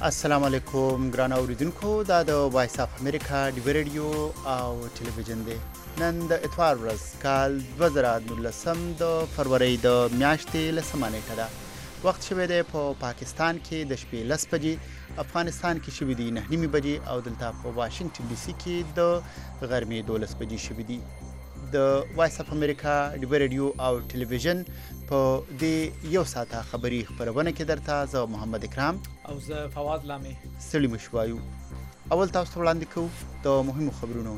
السلام علیکم ګران اوریدونکو دا د وایس اف امریکا د ریډیو او ټلویزیون دی نن د اتوار ورځ کال 2019 د فروری د میاشتې لسمه نیټه ده وخت شوی دی په پاکستان کې د شپې 10 بجې افغانستان کې شوی دی 9:30 بجې او دلته په واشنگټن ډي سي کې د غرمې 12 بجې شوی دی د وایس اف امریکا د ریډیو او ټلویزیون په دې یو ساعته خبری خبرونه کې درته زه محمد اکرام او زه فواد لامي ستړي مشوایو اول تاسو ته وړاندې کوو د مهمو خبرونو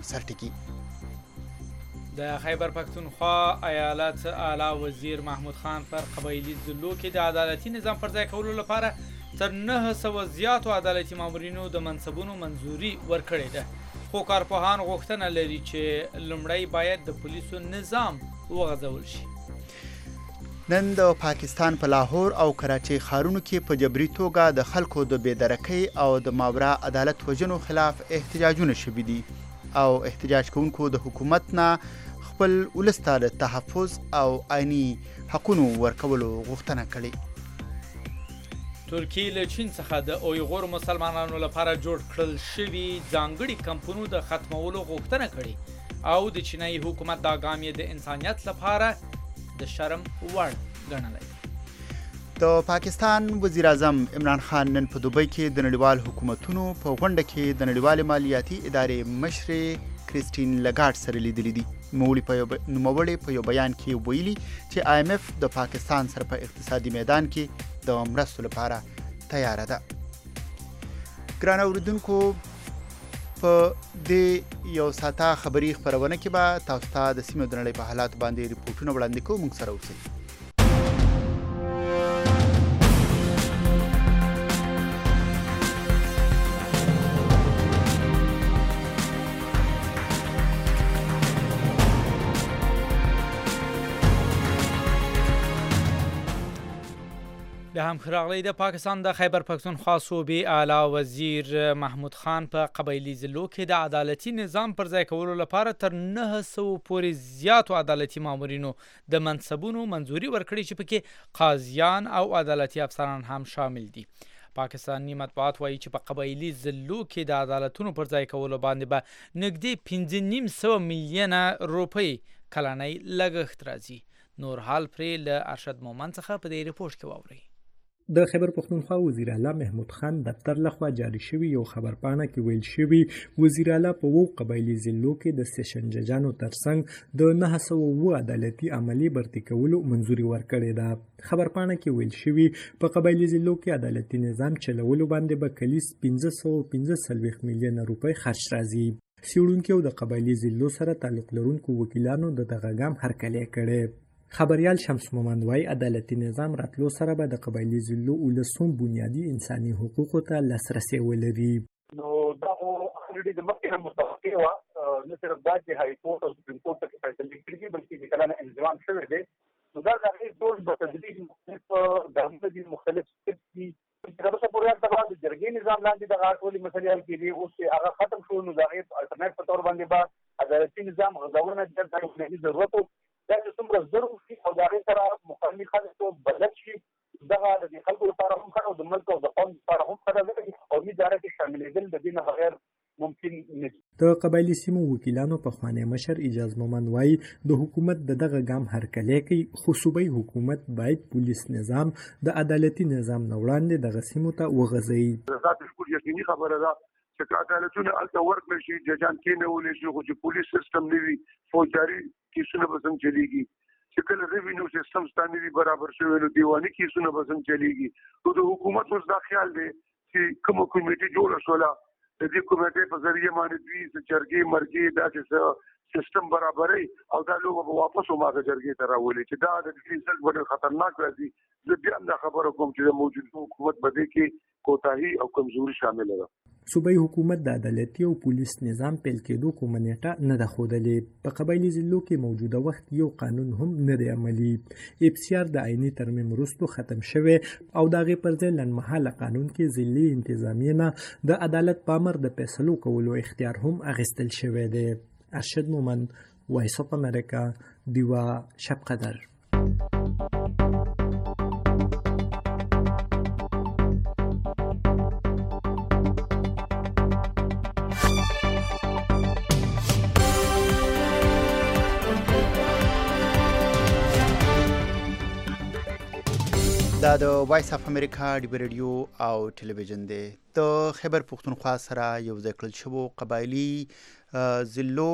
سرټکی د خیبر پختونخوا ایالت اعلی وزیر محمود خان پر قبایلی ضلعو کې د عدالتي نظام پر ځای کولو لپاره تر 900 زیاتو عدالتي مامورینو د منصبونو منځوري ورکړې ده خو کارپوهان غوښتنه لري چې لومړی باید د پولیسو نظام وغځول شي نن د پاکستان په لاهور او کراچۍ ښارونو کې په جبري توګه د خلکو د بېدرکۍ او د ماورا عدالت وژنو خلاف احتجاجونه شوي دي او احتجاج کوونکو د حکومت نه خپل ولس ته د تحفظ او عیني حقونو ورکولو غوښتنه کړې ترکیه له چین څخه د اویغور مسلمانانو لپاره جوړ کړل شوي ځانګړي کمپونو د ختمولو غوښتنه کړې او د چینایي حکومت دا ګام یې د انسانیت لپاره د شرم وړ ګڼلی د پاکستان وزیر اعظم عمران خان نن په دوبۍ کې د نړیوال حکومتونو په غونډه کې د نړیوالې مالیاتي ادارې مشرې کریسټین لګارډ سره لیدلي دي نوموړې په یو بیان کې ویلي چې آی ایم اف د پاکستان سره په اقتصادي میدان کې د مرستو لپاره تیار ده ګران اوریدونکو په دې یو ساعته خبری خبرونه کې به تاسو ته د سیمې د نړۍ په حالات باندې ریپورتونه وړاندې کوو موږ سره اوسئ د همخراغلی د پاکستان د خیبر پختونخوا صوبې اعلی وزیر محمود خان په قبایلی ضلعو کې د عدالتي نظام پر ځای کولو لپاره تر 900 پورې زیاتو عدالتي مامورینو د منصبونو منځوري ورکړي چې پکې قاضیان او عدالتي افسران هم شامل دي پاکستاني مطبوعات وایي چې په قبایلی ضلعو کې د عدالتونو پر ځای کولو باندې به نږدې 5.5 میلیونه روپۍ کلنۍ لګښت راځي نور حال پرې له ارشد مومن څخه په دې ریپورت کې واورئ د خیبر پختونخوا وزیر اعلی محمود خان دفتر لخوا جاری شوی یو خبرپاڼه کې ویل شوی وزیر اعلی په وو قبایلی ضلعو کې د سیشن ججانو ترڅنګ د 900 عدالتي عملی برتی کولو منځوري ورکړې ده خبرپاڼه کې ویل شوی په قبایلی ضلعو کې عدالتي نظام چلولو باندې به کلیس 515 میلیونه روپۍ خرج راځي سیړونکو د قبایلی ضلعو سره تعلق لرونکو وکیلانو د دغه ګام هرکلی کړي خبریال شمس مومند وايي عدالتي نظام راتلو سره به د قبایلی ضلعو ولسوم بنیادی انساني حقوقو ته لاسرسي ولري نو دا اوريدي د مخکې متفقه و نه صرف د هاي کورټ او سپریم کورټ کې فیصله کړې بلکې د کلانه انضمام شوی دی نو دا د ټول په تدریج مختلف د مختلف سټپس چې دا په پوره تبع د جرګې نظام لاندې د غاټولي مسلې حل کړي او هغه ختم شو نو دا الټرنیټ په تور باندې به عدالتي نظام غوړنه د ضرورت دا چې څومره ضروري شي او دا غي سره مخالفت خلکو بدل شي دغه د خلکو لپاره هم خو د ملک او د قوم لپاره هم خطر او اداره کې شاملېدل د دې نه بغیر ممکن نه دي د قبایلی سیمو وکیلانو په خوانې مشر اجازه مومن وايي د حکومت دغه ګام هرکلی کوي خو صوبایي حکومت باید پولیس نظام د عدالتي نظام نه وړاندې دغه سیمو ته وغځوي ذات شکر یقیني خبره ده چې عدالتونه الته ورکړل شي ججان کې نه ولې شي خو چې پولیس سیستم نه وي فوجداري کیسونه به څنګه چلیږي چې کله ریوینیو سیستم ستانه برابر شوی نو دیواني کیسونه به څنګه چلیږي نو د حکومت اوس دا خیال دی چې کوم کمیټه جوړه شوله د دې کمیټې په ذریعہ باندې دوی چرګي مرګي دا چې سیستم برابرې او دا لوګو به واپس وماغه جرګې ته راولي چې دا د ریزلټ ډېر خطرناک راځي زه بیا دا خبره کوم چې موجوده حکومت بده کې کوتاهي او کمزوري شامل ده صوبایي حکومت د عدالتي او پولیس نظام پیل کېدو کومه نیټه نه ده ښودلې په قبایلی ضلعو کې موجوده وخت یو قانون هم نه دی عملي افسیار د عیني ترمیم وروسته ختم شوی او د هغې پر ځای لنډمهاله قانون کې ضلعي انتظامیې نه د عدالت په امر د فیصلو کولو اختیار هم اخیستل شوی دی ارشد مومن وایس اف امریکا دیوا شب قدر دا د وایس اف امریکا ډیو ریډیو او ټلویزیون دی د خیبر پختونخوا سره یو ځای کړل شوو قبایلی ضلعو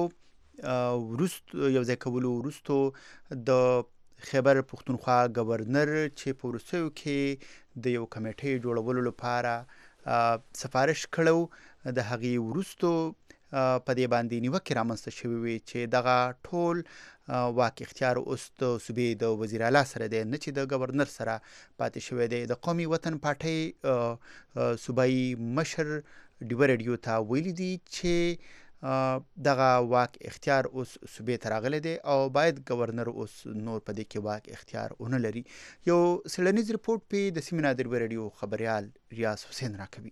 یو ځای کولو وروسته د خیبر پختونخوا گورنر چې په وروستیو کې د یو کمیټې جوړولو لپاره سفارش کړو د هغې وروسته په دې باندې نیوکې رامنځته شوې وې چې دغه ټول واک اختیار اوس د صوبې د وزیر اعلی سره دی، نه چې د گورنر سره پاتې شوی دی. د قومي وطن پارټۍ صوبایي مشر ډیو ریډیو ته ویلي دي چې دغه واک اختیار اوس صوبې ته راغلی دی او باید گورنر اوس نور په دې کې واک اختیار ونه لري. یو څېړنیز رپورټ په د سیمې د ډیو ریډیو خبریال ریاض حسین راکوي.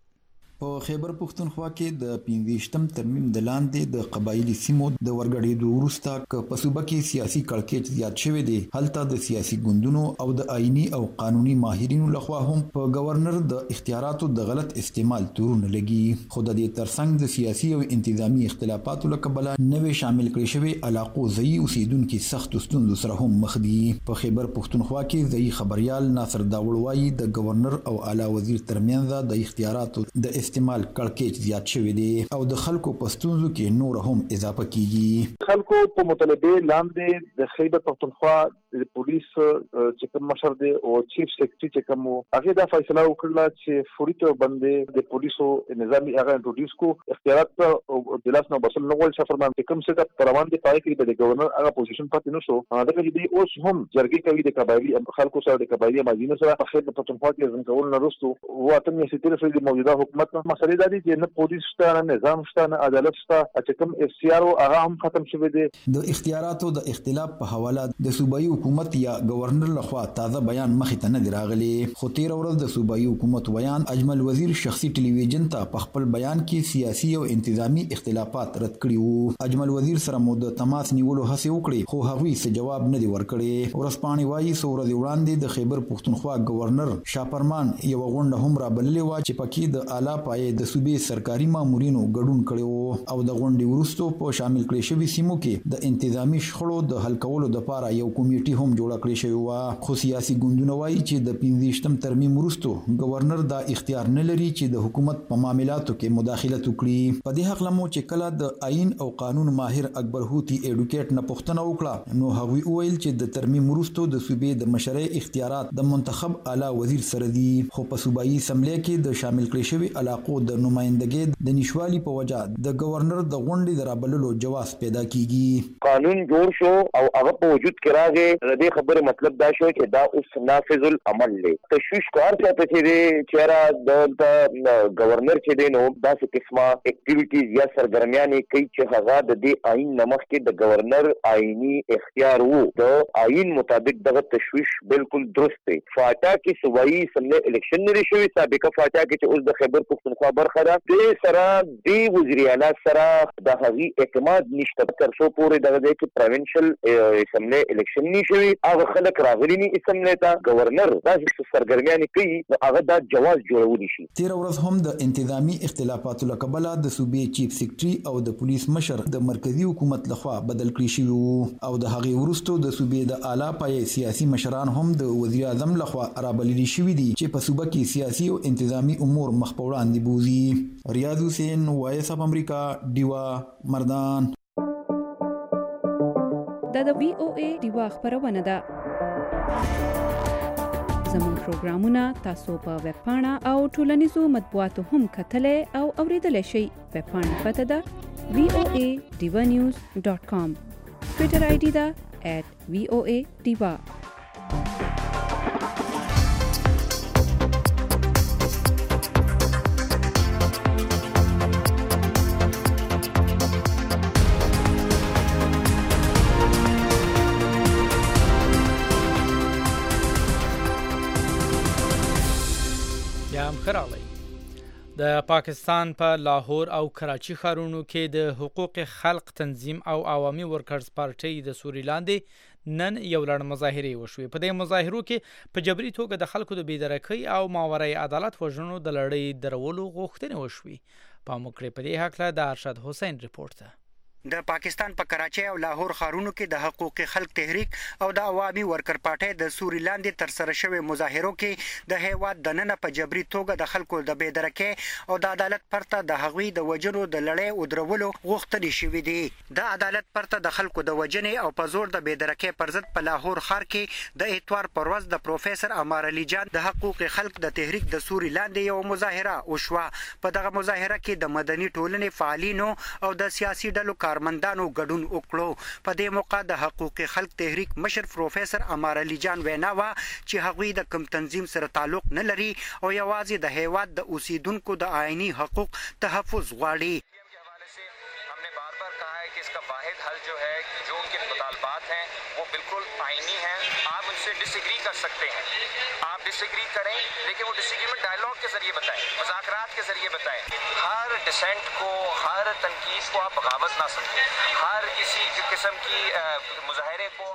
په خیبر پختونخوا کې د 25م ترمیم د لاندې د قبایلی سیمو د ورګړېدو وروسته په صوبه کې سیاسي کړکېچ زیات شوی دی. هلته د سیاسي ګوندونو او د آئینی او قانوني ماهرینو لخوا هم په گورنر د اختیاراتو د غلط استعمال تورونه لګي. خو د دې ترڅنګ د سیاسي او انتظامی اختلافاتو له کبله نوې شامل کړي شوی علاقو ځایي اوسیدونکو سخت ستونزو سره هم مخ دي. په خیبر پختونخوا کې ځایي خبريال ناصر داوړ وايي د گورنر او اعلی وزیر ترمنځ د اختیاراتو د استعمال کړکېچ زیات شوی دی او د خلکو په ستونزو کې نور هم اضافه کیږي. خلکو په مطالبه لاندې د خیبر پختونخوا د پولیس چې کوم مشر دی او چیف سیکریټری چې کوم هغه دا فیصله وکړه چې فوري تور باندې د پولیسو نظامی هغه انټروډیوس کو اختیارات او د لاس نو بسل نو ول شفرمان چې کوم څه د روان دي پای کې د گورنر هغه پوزیشن پاتې نو شو. هغه چې دی اوس هم جرګې کوي د قبایلی خلکو سره د قبایلی ماجینو سره په خیبر پختونخوا کې ځن کول نه رسو واته یې ستیر سره د موجوده حکومت مسلې د دې نه پولیس شته نه نظام شته نه عدالت شته چې کوم اف سی آر هغه هم ختم شوی دی. د اختیاراتو د اختلاف په حواله د صوبایي حکومت یا گورنر لخوا تازه بیان مخې ته نه دی راغلی. خو تیر ورځ د صوبایي حکومت ویان اجمل وزیر شخصي ټلویزیون ته په خپل بیان کې سیاسي او انتظامی اختلافات رد کړي وو. اجمل وزیر سره مو د تماس نیولو هڅه وکړي خو هغوی څه جواب نه دی ورکړی. ورسپانې وایي څو ورځې وړاندې د خیبر پختونخوا گورنر شاپرمان یو غونډه هم رابللې وه چې پکې د اعلی پایې د صوبې سرکاري مامورینو ګډون کړي او د غونډې وروسته په شامل کړي شوی سیمو کې د انتظامی شخړو د حل کولو لپاره یو کمیټي هم جوړ کړی شوی و. خو سیاسي ګوندونه وایي چې د 25م ترمیم وروسته گورنر دا اختیار نه لري چې د حکومت په معاملاتو کې مداخلت وکړي. په دې حق لمو چې کله د آئین او قانون ماهر اکبر هوتی ایډوکیټ نه پوښتنه وکړه نو هغوی وویل چې د ترمیم وروسته د صوبې د مشرۍ اختیارات د منتخب اعلی وزیر سره دي. خو په صوبایي اسمبلی کې د شامل کړي شوی علاقو د نمائندګۍ د نشوالي په وجه د گورنر د غونډې د رابللو جواز پیدا کیږي. قانون جوړ شو او هغه په وجود کې راغی. د دې خبره مطلب دا شو چې دا اوس نافذ العمل دی. تشویش کار څه ته چې چیرې د گورنر چې دی نو داسې قسمه اکټیویټیز یا سرګرمیانې کوي چې هغه د دې آئین نمخ کې د گورنر آئینی اختیار وو. د آئین مطابق دغه تشویش بالکل درست دی. فاټا کې صوبایي اسمبلی الیکشن لري شوی سابقه فاټا کې چې اوس د خیبر پختونخوا برخه ده. د سره د وزیر اعلی سره د هغوی اعتماد نشته تر څو پورې دغه ځای کې پروینشل اسمبلی الیکشن نشوي. هغه خلک راغلي نه اسمبلی ته گورنر داسې سرګرمیانې کوي نو هغه دا جواز جوړولی شي. تیر ورځ هم د انتظامی اختلافاتو له کبله د صوبې چیف سیکریټري او د پولیس مشر د مرکزی حکومت لخوا بدل کړي شوي وو او د هغې وروسته د صوبې د اعلی پایې سیاسي مشران هم د وزیر اعظم لخوا رابللي شوي دي چې په صوبه کې سیاسي او انتظامی امور مخ په وړاندې بوزي. ریاض حسین وایس اف امریکا ډیوا مردان. دا د وی او ای ډیوا خبرونه ده. زموږ پروګرامونه تاسو په ویب پاڼه او ټولنیزو مطبوعاتو هم کتلای او اوریدلای شئ. ویب پاڼه پته ده voadivanews.com. ټویټر آی ډي ده @voadiva. د پاکستان په لاهور او کراچي ښارونو کې د حقوق خلق تنظیم او عوامي ورکرز پارټۍ د سوري لاندې نن یو لړ مظاهرې وشوې. په دې مظاهرو کې په جبري توګه د خلکو د بېدرکۍ او ماورای عدالت وژنو د لړۍ درولو غوښتنې وشوې. په موکړې په دې هکله د ارشد حسین رپورټ ده. د پاکستان په کراچۍ او لاهور ښارونو کې د حقوق خلک تحریک او د عوامي ورکر پارټۍ د سوري لاندې تر سره شوی مظاهرو کې د هیواد دننه په جبري توګه د خلکو د بېدرکۍ او د عدالت پرته د هغوی د وجنو د لړۍ او درولو غوښتنې شوې دي. د عدالت پرته د خلکو د وجنې او په زور د بېدرکۍ پر ضد په لاهور ښار کې د اتوار پر ورځ د پروفیسور عمار علي جان د حقوق خلک د تحریک د سوري لاندې یو مظاهره وشوه. په دغه مظاهره کې د مدني ټولنې فعالینو او د سیاسي ډلو کارمندانو ګډون وکړو. په دې موقع د حقوق خلک تحریک مشر پروفیسور عمار علي جان وینا وه چې هغوی د کوم تنظیم سره تعلق نه لري او یوازې د هیواد د اوسیدونکو د آئینی حقوق تحفظ غواړي. इसका वाहिद हल जो है जो उनके मुतालबात हैं वो बिल्कुल आईनी हैं. आप उनसे डिसएग्री कर सकते हैं, आप डिसएग्री करें, लेकिन वो डिसएग्रीमेंट डायलॉग के जरिए बताएं, मुज़ाकरात के जरिए बताएं. हर डिसेंट को, हर तनकीद को आप बगावत ना समझें. हर किसी किस्म की मुजाहरे को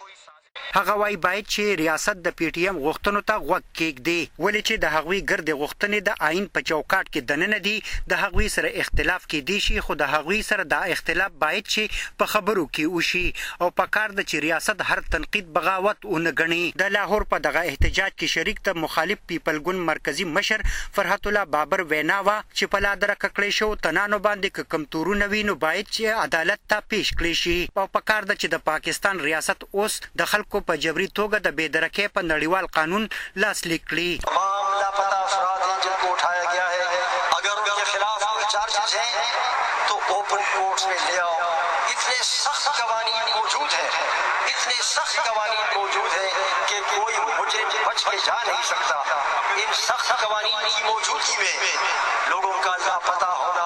هغه وايي باید چې ریاست د پی ټی ایم غوښتنو ته غوږ کېږدي ولې چې د هغوی ګردې غوښتنې د آئین په چوکاټ کې دننه دي. د هغوی سره اختلاف کېدی شي خو د هغوی سره دا اختلاف باید چې په خبرو کې وشي او په کار ده چې ریاست هر تنقید بغاوت ونه ګڼي. د لاهور په دغه احتجاج کې شریک د مخالف پیپل ګوند مرکزی مشر فرحت الله بابر وینا وه چې په لادره ککړې شو تنانو باندې که کم تورونه وي نو باید چې عدالت ته پیش کړی شي او په کار ده چې د پاکستان ریاست اوس د خلکو په جبري توګه د بېدرکۍ په نړیوال قانون لاسلیک کړي. تمام لاپتہ افراد ہیں جن کو اٹھایا گیا ہے اگر ان کے خلاف کوئی چارجز ہیں تو اوپن کورٹس میں لے آؤ. اتنے سخت قوانین موجود ہیں, اتنے سخت قوانین موجود ہیں کہ کوئی مجرم بچ کے جا نہیں سکتا. ان سخت قوانین کی موجودگی میں لوگوں کا لاپتہ ہونا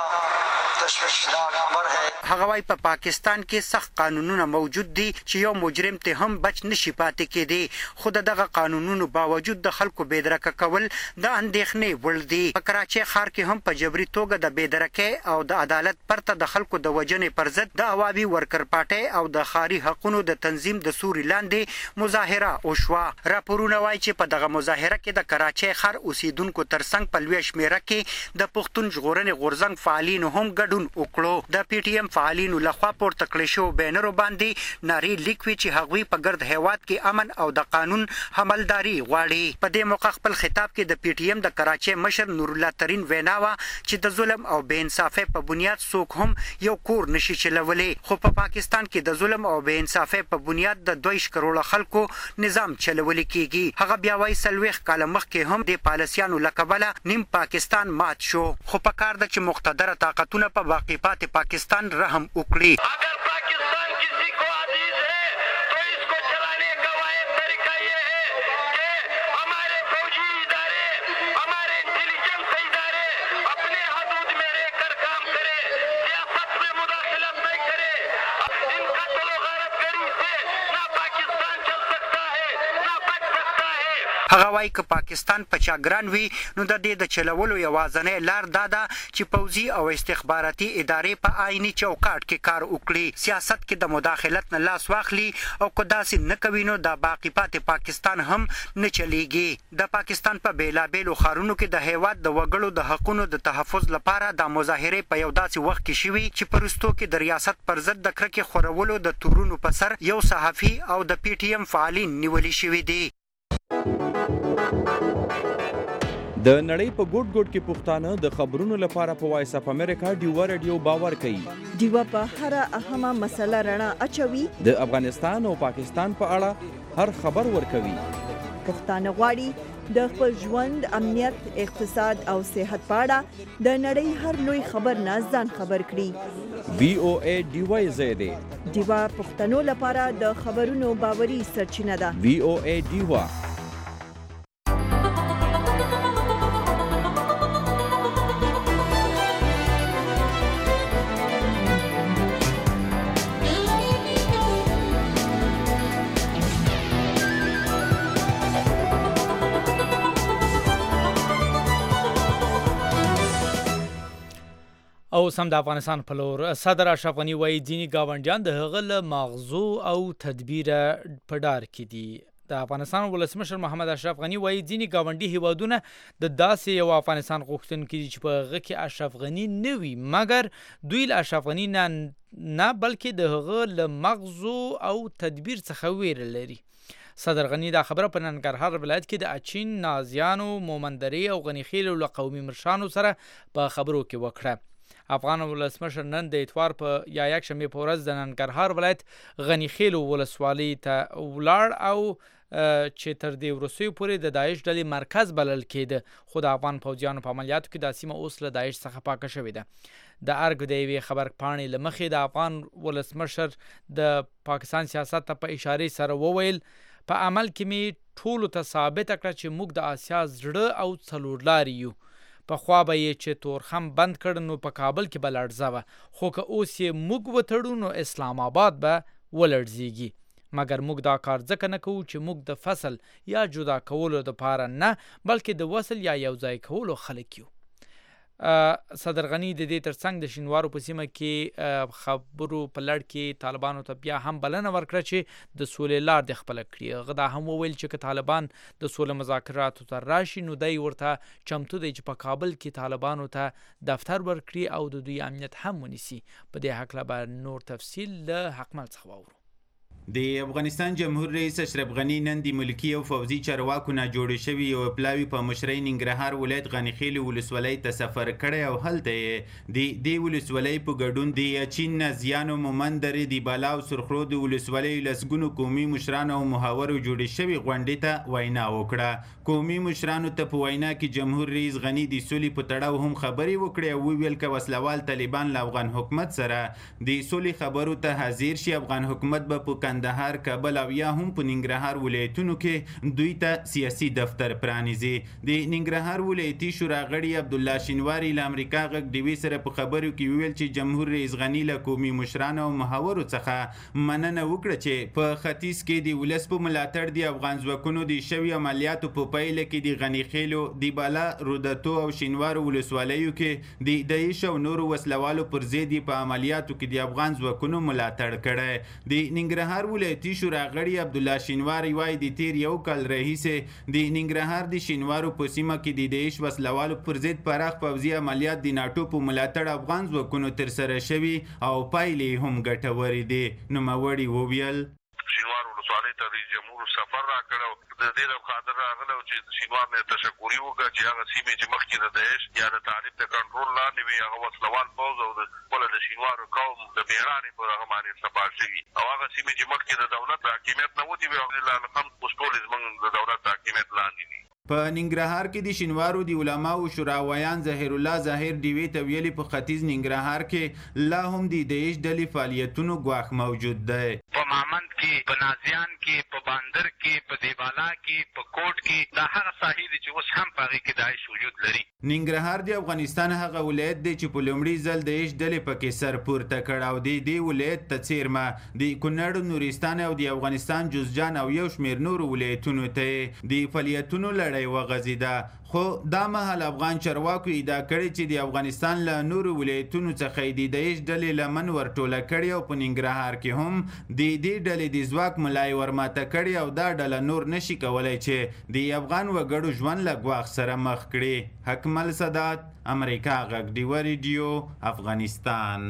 تشویشناک امر ہے. هغه وايي په پاکستان کې سخت قانونونه موجود دي چې یو مجرم ته هم بچ نشي پاتې کېدی خو دغه قانونونو باوجود د خلکو بېدرکه کول د اندېښنې وړ دي. په کراچۍ ښار کې هم په جبري توګه د بېدرکۍ او د عدالت پرته د خلکو د وجنې پر ضد د عوامي ورکر پارټۍ او د ښاري حقونو د تنظیم د سوري لاندې مظاهره وشوه. راپورونه وایي چې په دغه مظاهره کې د کراچۍ ښار اوسیدونکو ترڅنګ په لویه شمېره کې د پښتون ژغورنې غورځنګ فعالینو هم ګډون وکړو. د پی ټی ایم فعالینو لخوا پورته کړی شوو بینرو باندې نارې لیک وي چې هغوی په ګرد هیواد کې امن او د قانون عملداري غواړي. په دې موقع خپل خطاب کې د پی ټی ایم د کراچۍ مشر نور الله ترین وینا وه چې د ظلم او بې انصافۍ په بنیاد څوک هم یو کور نشي چلولی خو په پاکستان کې د ظلم او بې انصافۍ په بنیاد د 2 کروڑه خلکو نظام چلولی کیږي. هغه بیا وایي 40 کاله مخکې هم د پالیسیانو له کبله نیم پاکستان مات شو خو په کار ده چې مقتدره طاقتونه په باقی پاتې پاکستان رحم وکړي. اگر پاکستان کسی کو عزیز ہے تو اس کو چلانے کا واحد طریقہ یہ ہے کہ ہمارے فوجی ادارے, ہمارے انٹیلیجنس ادارے اپنے حدود میں رہ کر کام کرے, سیاست میں مداخلت نہیں کرے. ان قتل و غارت گری سے نہ پاکستان چل سکتا ہے نہ بچ سکتا ہے. هغه وايي که پاکستان په چا ګران وي نو د دې د چلولو یوازینۍ لار دا ده چې پوځي او استخباراتي ادارې په آئیني چوکاټ کې کار وکړي, سیاست کې د مداخلت نه لاس واخلي او که داسې نه کوي نو د باقی پاتې پاکستان هم نه چلیږي. د پاکستان په بیلابیلو ښارونو کې د هیواد د وګړو د حقونو د تحفظ لپاره د مظاهرې په یو داسې وخت کې شوي چې په وروستو کې د ریاست پر ضد د کرکې خورولو د تورونو په سر یو صحافي او د پی ټی ایم فعالین نیولي شوي دي. د نړۍ په ګوټ ګوټ کې پښتانه د خبرونو لپاره په وایس اف امریکا ډیوا رادیو باور کوي. ډیوا په هر اهمه مسله رڼا اچوي. د افغانستان او پاکستان په اړه هر خبر ورکوي. پښتانه غواړي د خپل ژوند, امنیت, اقتصاد او صحت په اړه د نړۍ هر لوی خبر نه ځان خبر کړي. وی او ای ډیوا زیاده ډیوا پښتنو لپاره د خبرونو باوري سرچینه ده. وی او ای ډیوا. او سم د افغانستان په لور صدر اشرف غنی وایي ځینې ګاونډیان د هغه له ماغزو او تدبیره په ډار کې دي. د افغانستان ولسمشر محمد اشرف غنی وایي ځینې ګاونډي هیوادونه د داسې یو افغانستان غوښتونکي دي چې په هغه کې اشرف غنی نه وي، مګر دوی له اشرف غنی نه بلکې د هغه له مغزو او تدبیر څخه ویره لري. صدر غنی دا خبره په ننګرهار ولایت کې د اچین، نازیانو، مومندرې او غنی خیل له قومي مشرانو سره په خبرو کې وکړه. افغان ولسمشر نن د اتوار په یا یک شنبه په ورځ د ننګرهار ولایت غنی خیل ولسوالۍ ته ولاړ او چې تر دې وروستیو پورې د داعش ډلې مرکز بلل کېده، خو د افغان پوځیانو په عملیاتو کې دا سیمه اوس له داعش څخه پاکه شوې ده. د ارګ د یوې خبرپاڼې له مخې د افغان ولسمشر د پاکستان سیاست ته په اشارې سره وویل په عمل کې مې ټولو ته ثابته کړه چې موږ د آسیا زړه او څلورلاري یو. پخوا به یې چې تورخم بند کړ نو په کابل کې به لړزه وه، خو که اوس یې موږ وتړو نو اسلام آباد به ولړزیږي. مګر موږ دا کار ځکه نه کوو چې موږ د فصل یا جدا کولو دپاره نه بلکې د وصل یا یو ځای کولو خلک یو. صدر غنی د دې ترڅنګ د شینوارو په سیمه کې خبرو په لړ کې طالبانو ته بیا هم بلنه ورکړه چې د سولې لار د خپله کړي. هغه دا هم وویل چې که طالبان د سولې مذاکراتو ته راشي نو دی ورته چمتو دی چې په کابل کې طالبانو ته دفتر ورکړي او د دوی امنیت هم ونیسي. په دې هکله به نور تفصیل له حکمل څخه واورو. د افغانستان جمهور رئیس اشرف غنی نن د ملکی او فوزي چارواکو نه جوړ شوی یو پلاوی په مشرۍ ننګرهار ولایت غنی خیل ولسوالۍ ته سفر کړی او هلته د دې ولسوالۍ په ګډون د اچین، نازیانو، مومندرې، د بالا او سرخرود ولسوالۍ لسګونو قومي مشرانو او محاورو جوړې شوی غونډې ته وینا وکړه. قومي مشرانو ته په وینا کې جمهور رئیس غنی د سولې په تړاو هم خبرې وکړې او ویل که وسلوال طالبان له افغان حکومت سره د سولې خبرو ته حاضر شي، افغان حکومت به په کندهار، کابل او یا هم په ننګرهار ولایتونو کې دوی ته سیاسي دفتر پرانیزي. د ننګرهار ولایتي شورا غړي عبدالله شینواری له امریکا غږ ډیوي سره په خبرو کې ویل چې جمهور رئیس غنی له قومي مشرانو او محاورو څخه مننه وکړه چې په ختیځ کې د ولس په ملاتړ د افغان ځواکونو د شوي عملیاتو په پایله کې د غنی خیلو، د بالا، روداتو او شینوارو ولسوالیو کې د داعش او نورو وسلوالو پر ضد په عملیاتو کې د افغان ځواکونو ملاتړ کړی. د ننګرهار ولایتي شورا غړي عبدالله شینواری وایي د تیر یو کال راهیسې د ننګرهار د شینوارو په سیمه کې د داعش وسلوالو پر ضد پراخ پوځي عملیات د ناټو په ملاتړ افغان ځواکونو ترسره شوي او پایلې هم ګټورې دي. نوموړي وویل شینوار ولسوالۍ ته رئیس جمهور سفر راکړی او د دې له خاطر راغلی چې شینوار نه تشکري وکړه چې هغه سیمې چې مخکې د داعش یا د طالب د کنټرول لاندې وي هغه وسلوال پوځ او خپله د شینوارو قوم د مهرانې پر هغه باندې سپار شوي او هغه سیمې چې مخکې د دولت حاکمیت نه وتې وي الحمدلله هم اوس ټولې زموږ د دولت حاکمیت لاندې دي. په ننګرهار کې د شینوارو د علماو شورا ویان ظاهر الله ظاهر ډیوي ته ویلي په ختیځ ننګرهار کې لا هم د داعش ډلې فعالیتونو ګواښ موجود دی. په مامند کې، په نازیان کې، په باندر کې، په دیبالا کې، په کوټ کې دا هغه ساحې دي چې اوس هم په هغې کې داعش وجود لري. ننګرهار د افغانستان هغه ولایت دی چې په لومړي ځل داعش ډلې پکې سر پورته کړ او د دې ولایت ته څیرمه د کونړ، نورستان او د افغانستان جوزجان او یو شمېر نورو ولایتونو ته د فعالیتونو لړۍ وغځېده. خو دا مهال افغان چارواکو ادعا کړې چې د افغانستان له نورو ولایتونو څخه د داعش ډلې لمن ورټوله کړې او په ننګرهار کې هم د دې ډلې د ځواک ملای ورماته کړې او دا ډله نور نشي کولی چې د افغان وګړو ژوند له ګواښ سره مخ کړي. حکمل سادات، امریکا غږ ډیوه ریډیو، افغانستان.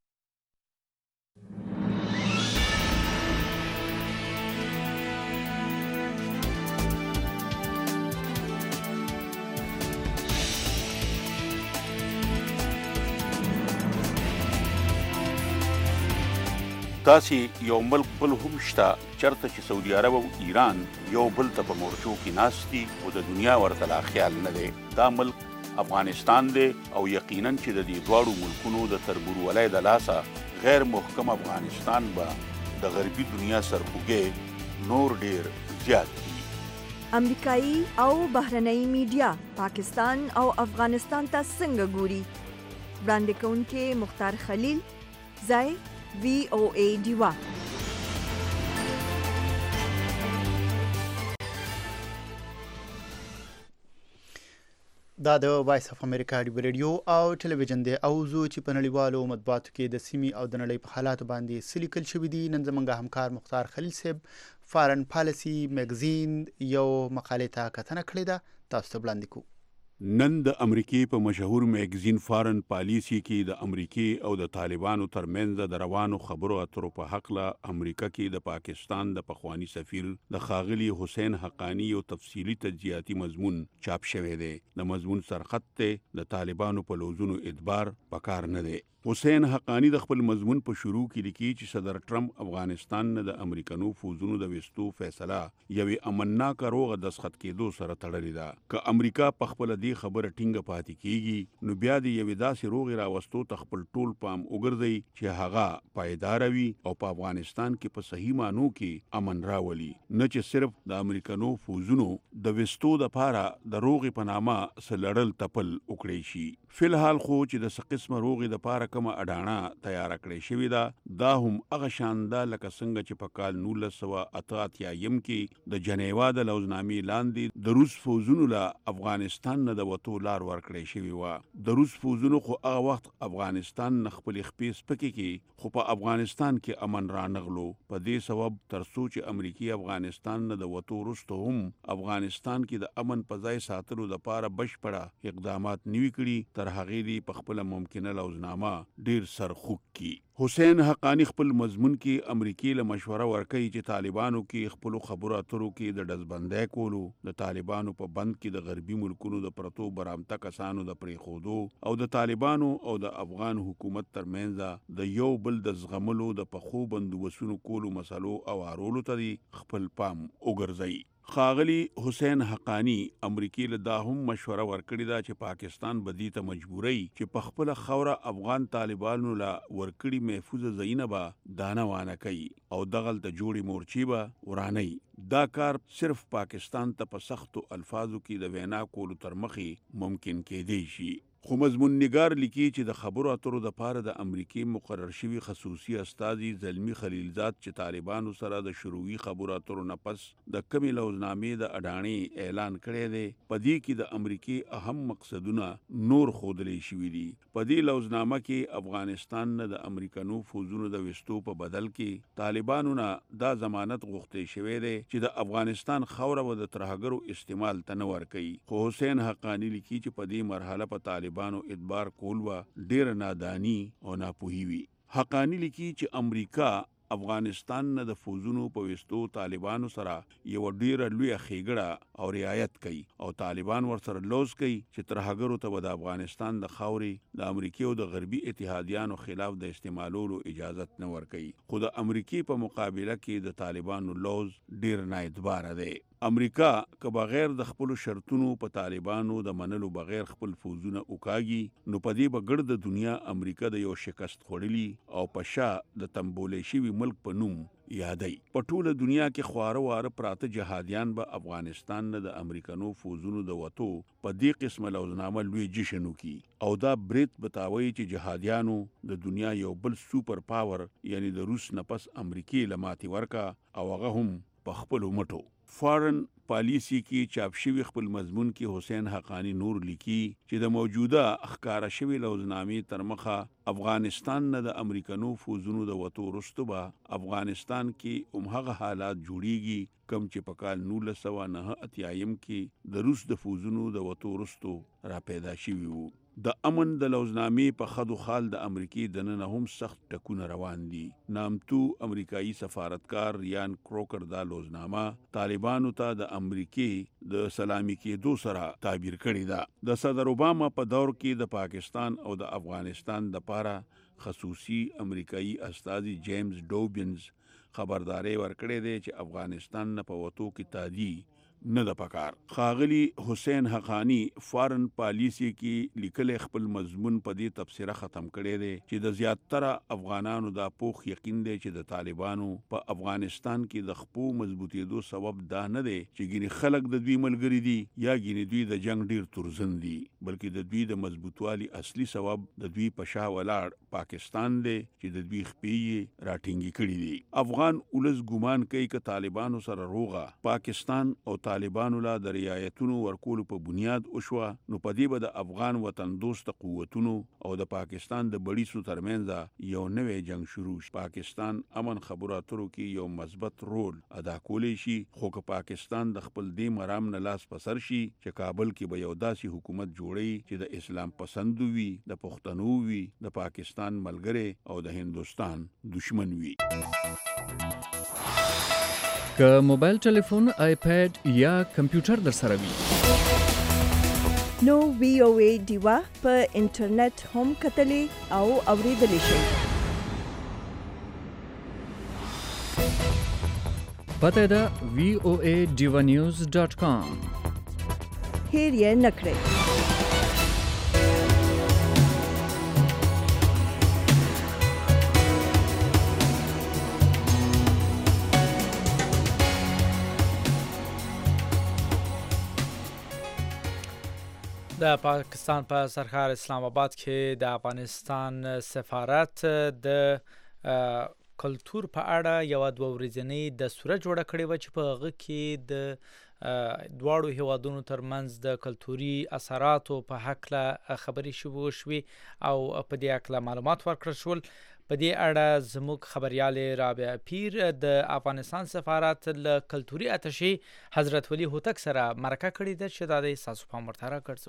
داسې یو ملک بل هم شته چرته چې سعودي عرب او ایران یو بل ته په مورچو کې ناست دي او د دنیا ورته لا خیال نه دی. دا ملک افغانستان دی او یقینا چې د دې دواړو ملکونو د تربورولۍ د لاسه غیر محکم افغانستان به د غربي دنیا سرخوږی نور ډیر زیات دي. امریکایي او بهرنۍ میډیا پاکستان او افغانستان ته څنګه ګوري؟ وړاندې کوونکې مختار خلیل، ځای VOA ډیوا. دا د وایس اف امریکا دی ریډیو او ټلویزیون دی او زو چې په نړیوالو مطبوعاتو کې د سیمې او د نړۍ په حالاتو باندې سلیکل شوې دي. نن زمونږ همکار مختار خلیل صاحب فارن پالیسی میگزین یو مقاله ته کتنه کړې ده، تاسو ته وړاندې کوو. نن د امریکای په مشهور میگزین فارن پالیسی کې د امریکای او د طالبانو ترمنځ د روانو خبرو اترو په حق له امریکا کې د پاکستان د پخوانی سفیر د خاغلی حسین حقانی او تفصیلی تجزیاتی مضمون چاپ شوی دی. د مضمون سرخط ته د طالبانو په لوزونو ادبار پکار نه دی. حسین حقانی د خپل مضمون په شروع کې لیکي چې صدر ټرمپ افغانستان نه د امریکانو فوزونو د وستو فیصله یوې امنناک روغه دسخط کېدو سره تړلې ده. که امریکا په خپل دې خبره ټینګه پاتې کیږي نو بیا د یوې داسې روغې راوستو ته خپل ټول پام وګرځي چې هغه پایدار وي او په افغانستان کې په صحیح مانو کې امن راولي، نه چې صرف د امریکانو فوزونو د وستو د پاره د روغې په نامه سلړل تپل وکړي شي. فلحال خو چې د قسمه روغې د پاره کومه اډانه تیار کړې شوې ده، دا هم هغه شانده لکه څنګه چې په کال 1988 کې د جنیوا د لوزنامې لاندې د روس فوزونو له افغانستان نه د وتو لار ورکړې شوې وه. د روس فوزونو خو هغه وخت افغانستان نه خپلې خپې سپکې کې خو په افغانستان کې امن رانغلو. په دې سبب تر څو چې امریکای افغانستان نه د وتو وروسته هم افغانستان کې د امن په ځای ساتلو لپاره بشپړه اقدامات نیوي کړي، تر هغې دی په خپله ممکنه لوزنامه ډیر سرخوک کی. حسین حقانی خپل مضمون کې امریکای له مشوره ورکړي چې طالبانو کې خپل خبرو اترو کې د دزبندۍ کولو، د طالبانو په بند کې د غربي ملکونو د پرتو برامته کسانو د پریخودو او د طالبانو او د افغان حکومت ترمنځ د یو بل د زغملو د پخو بندوبستونو کولو مسلو او اړولو ته خپل پام وګرځي. خاغلی حسین حقانی امریکای له دا هم مشوره ورکړې ده چې پاکستان بدی ته مجبوري چې په خپل خوره افغان طالبانو لا ورکړي محفوظ زینبا دانه وانه کوي او دغل ته جوړي مورچی به وراني. دا کار صرف پاکستان ته په سختو الفاظو کې د وینا کولو تر مخې ممکن کېدی شي. خو مضمون نگار لیکي چې د خبرو اترو د پاره د امریکای مقرر شوی خصوصي استازي زلمی خلیلزاد چې طالبانو سره د شروعي خبرو اترو نه پس د کمی لوزنامې د اډانې اعلان کړی دی، په دې کې د امریکای اهم مقصدونه نور ښودلې شوي دي. په دې لوزنامه کې افغانستان نه د امریکانو فوزونو د وستو په بدل کې طالبانو نه دا ضمانت غوښتل شوی دی چې د افغانستان خوره و د ترهګرو استعمال ته نه ورکوي. خو حسین حقانی لیکي چې په دې مرحله په طالبانو ادبار کول و ډیر نادانی او ناپوهی وی. حقانی لیکي چې امریکا افغانستان نه د فوزونو په وستو طالبانو سره یو ډیره لوی خېګړه او رعایت کوي او طالبان ورسره لوز کوي چې ترهګرو ته د افغانستان د خاوري د امریکای او د غربي اتحادیانو خلاف د استعمالولو اجازه نه ورکوي. خو د امریکای په مقابله کې د طالبانو لوز ډیر نه اعتبار دی. امریکا که بغیر د خپل شرطونو په طالبانو د منلو بغیر خپل فوزونه وکاږي نو په دې بغړ د دنیا امریکا د یو شکست خوړلی او په شا د تنبولې شوی ملک په نوم یادای. په ټوله دنیا کې خواره واره پراته جهادیان به افغانستان نه د امریکانو فوزونو د وتو په دې قسمه لوزنامه لوی جشن وکي او دا بریت بتاوي چې جهادیانو د دنیا یو بل سوپر پاور یعنی د روس نه پس امریکای لماتي ورکا او هغه هم په خپل مټو. فارن پالیسی کې چاپ شوی خپل مضمون کې حسین حقانی نور لیکي چې د موجوده اخکار شوی لوزنامې تر مخه افغانستان نه د امریکانو فوزونو د وتو وروسته به افغانستان کې هغه حالات جوړیږي کم چې په کال 1989 کې د روس د فوزونو د وتو وروسته را پیدا شوي وو. د امن د لوزنامې په خدو خال د امریکای دننه هم سخت ټکونه روان دي. نامتو امریکایي سفارتکار ریان کروکر دا لوزنامه طالبانو ته د امریکای د سلامي کېدو سره تعبیر کړی ده. د صدر اوباما په دور کې د پاکستان او د افغانستان د پاره خصوصي امریکایي استازي جیمز ډوبینز خبرداري ورکړې ده چې افغانستان نه په وتو کې تادي نه د پکار. خاغلی حسین حقانی فارن پالیسی کې لیکل خپل مضمون په دې تفسیره ختم کړی دی چې د زیاتره افغانانو دا پوخ یقین دی چې د طالبانو په افغانستان کې د خپو مضبوطېدو سبب دا نه دی چې ګینه خلک د دوی ملګری دي یا ګینه دوی د جنگ ډیر تورزن دي، بلکې د دوی د مضبوطوالي اصلي سبب د دوی په شا ولاړ پاکستان دی چې د دوی خپې راټینګي کړی دي. افغان ولس ګمان کوي چې طالبانو سره روغه پاکستان او طالبانو لا د رعایتونو ورکولو په بنیاد وشوه نو په دې به د افغان وطن دوست قوتونو او د پاکستان د بړیسو ترمنځ یو نوې جنگ شروع شي. پاکستان امن خبرو اترو کې یو مثبت رول ادا کولی شي، خو که پاکستان د خپل دې مرام نه لاس په سر شي چې کابل کې به یو داسې حکومت جوړي چې د اسلام پسند وي، د پښتنو وي، د پاکستان ملګری او د هندستان دشمن وي. که موبایل ټلیفون، آیپیډ یا کمپیوټر در سره وي نو VOA ډیوا په انټرنیټ هم کتلی او اوریدلی شئ. پته ده voadivanews.com. هیر یې نکړئ. د پاکستان په سرکار اسلام آباد کې د افغانستان سفارت د کلتور په اړه یو دوه ورځنی دستور جوړ کړی و چې په هغه کې د دواړو هیوادونو ترمنځ د کلتوري اثراتو په حق له خبرې شوې او په دې اړه معلومات ورکړل شول. په دې اړه زموږ خبريال رابعه پیر د افغانستان سفارت له کلتوري اتشي حضرت ولی هوتک سره مرکه کړې ده چې دا د ساسو په مرتره کړو.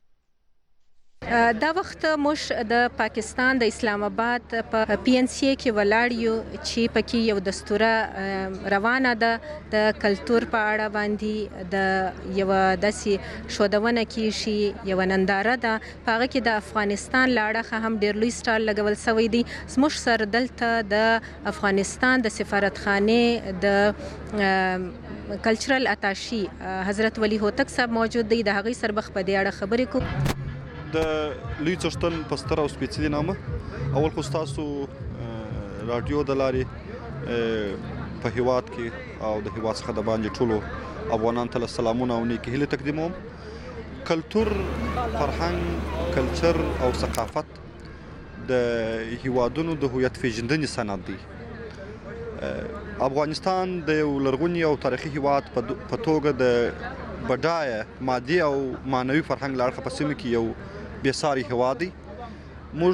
دا وخت موږ د پاکستان د اسلام آباد په PNC کې ولاړ یو چې پکې یو دستوره روانه ده د کلتور په اړه باندې د یو داسې شودونه کیږي، یو ننداره ده په هغه کې د افغانستان لاړه هم ډېر لوی سټال لګول شوی دی. زموږ سره دلته د افغانستان د سفارتخانه د کلچرل اتاشي حضرت ولی هوتک صاحب موجود دی. د هغې سره په دې اړه خبرې کوو. د لوی څښتن په ستر او سپېڅلي نامه اول خو ستاسو راډیو د لارې په هیواد کې او د هیواد څخه د باندې ټولو افغانانو ته سلامونه او نیکې هیلې تقدیموم. کلتور، فرهنګ، کلچر او ثقافت د هیوادونو د هویت پیژندنې سند دی. افغانستان د یو لرغوني او تاریخي هیواد په توګه د بډایه مادي او معنوي فرهنګ له اړخه په سیمه کې یو بېساري هیواد دی. موږ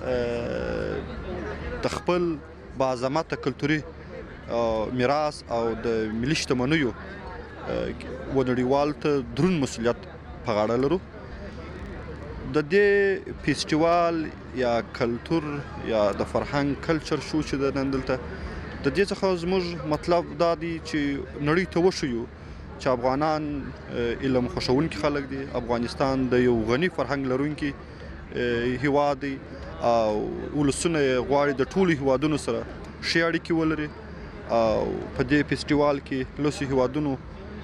د خپل باعظمته کلتوري میراث او د ملي شتمنیو ونړیوال ته دروند مسؤلیت په غاړه لرو. د دې فیسټیوال یا کلتور یا د فرهنګ کلچر شو چې د نن دلته د دې څخه زموږ مطلب دا دی چې نړۍ ته وښیو چې افغانان علم خوښونکي خلک دي. افغانستان د یو غني فرهنګ لرونکي هیواد دی او ولسونه غواړي د ټولو هیوادونو سره ښې اړیکې ولري. او په دې فیسټیوال کې لوسي هیوادونو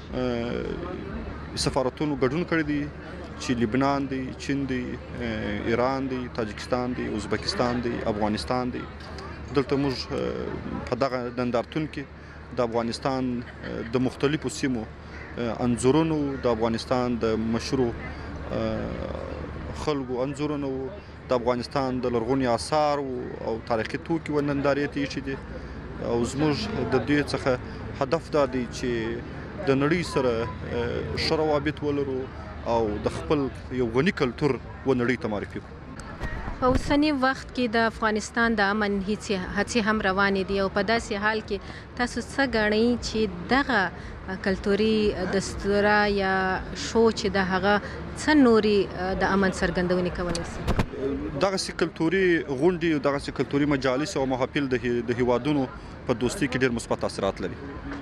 سفارتونو ګډون کړی دی چې لبنان دی، چین دی، ایران دی، تاجکستان دی، ازبکستان دی، افغانستان دی. دلته موږ په دغه نندارتون کې د افغانستان د مختلفو سیمو انځورونو، د افغانستان د مشهورو خلکو انځورونو، د افغانستان د لرغوني آثار او تاریخي توکي و نندارې ته ایښي دي. او زموږ د دې څخه هدف دا دی چې د نړۍ سره ښه روابط ولرو او د خپل یو غني کلتور و نړۍ ته معرفي کړو. په اوسني وخت کې د افغانستان د امن هڅې هم روانې دي او په داسې حال کې تاسو څه ګڼئ چې دغه کلتوري دستوره یا شو چې د هغه څه نوري د امن څرګندونې کولی شي؟ دغسې کلتوري غونډې او دغسې کلتوري مجالس او محافل د هیوادونو په دوستۍ کې ډېر مثبت تاثیرات لري.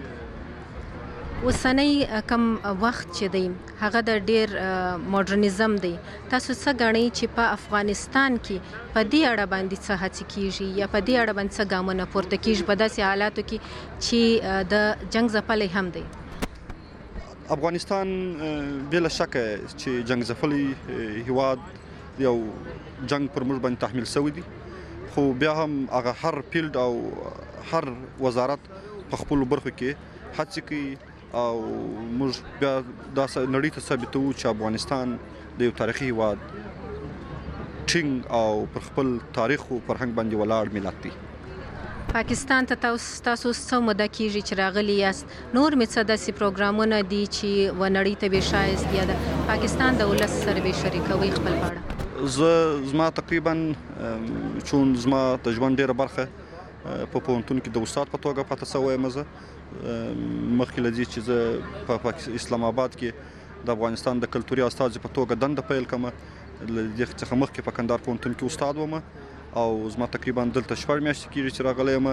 اوسنی کم وخت چې دی هغه د ډیر ماډرنیزم دی. تاسو څه ګڼئ چې په افغانستان کې په دې اړه باندې څه هڅې کیږي یا په دې اړه باندې څه ګامونه پورته کیږي په داسې حالاتو کې چې د جنگ ځپلی هم دی؟ افغانستان بلا شکه چې جنگ ځپلی هیواد یو جنگ پر موږ باندې تحمیل شوی دی، خو بیا هم هغه هر فیلډ او هر وزارت په خپلو برخو کې هڅې کوي او موږ بیا دا نړۍ ته ثابتوو چې افغانستان د یو تاریخي هیواد ټینګ او پر خپل تاریخ او فرهنګ باندې ولاړ ملت دی. پاکستان ته تاسو څو موده کېږي چې راغلي یاست؟ نور مې څه داسې پروګرامونه دي چې ونړۍ ته به شایست یا د پاکستان د ولس سره به شریکوي خپل په اړه؟ زما تقریبا چون زما د ژوند ډېره برخه په پوهنتون کې د استاد په توګه پاتې شوی یم. زه مخکې له دې چې زه په اسلام آباد کې د افغانستان د کلتوري استازي په توګه دنده پیل کړم، له دې څخه مخکې په کندهار پوهنتون کې استاد وم او زما تقریبا دلته 4 میاشتې کېږي چې راغلی یم.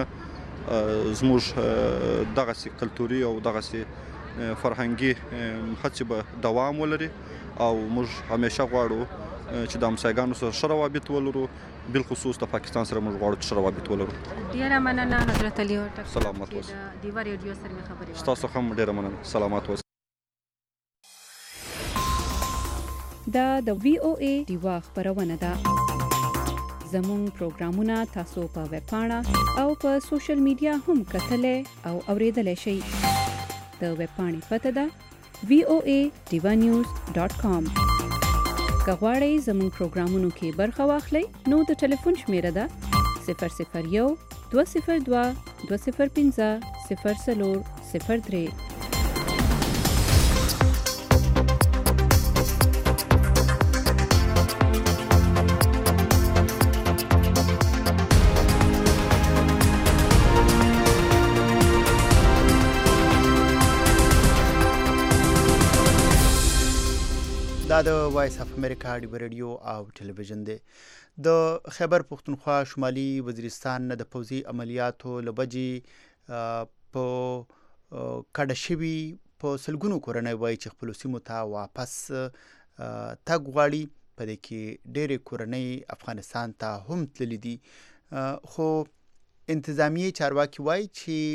زموږ دغسې کلتوري او دغسې فرهنګي هڅې به دوام ولري او موږ همیشه غواړو چې د همسایګانو سره ښه روابط ولرو، بالخصوص د پاکستان سره موږ غواړو چې ښه روابط ولرو. ډېره مننه حضرت علي هوتک، سلامت اوسئ. د دیوا ریډیو سره مې خبرې وکړې. ستاسو هم ډېره مننه، سلامت اوسئ. دا د VOA دیوا خبرونه ده. زموږ پروګرامونه تاسو په ویب پاڼه او په سوشل میډیا هم کتلای او اوریدلای شئ. د ویب پاڼې پته ده voadevanews.com. که غواړئ زموږ پروګرامونو کې برخه واخلئ نو د ټلیفون شمیره ده 001 202 205 0403. دا د وایس اف امریکا ډیو ریډیو او ټلویزیون دی. د خیبر پختونخوا شمالي وزیرستان د پوځي عملیاتو لبجې په کډه شوي په سلګونو کورنۍ وایي چې خپل سیمو ته واپس تګ غواړي. په دې کې ډېرې کورنۍ افغانستان ته هم تللي دي، خو انتظامی چارواکي وایي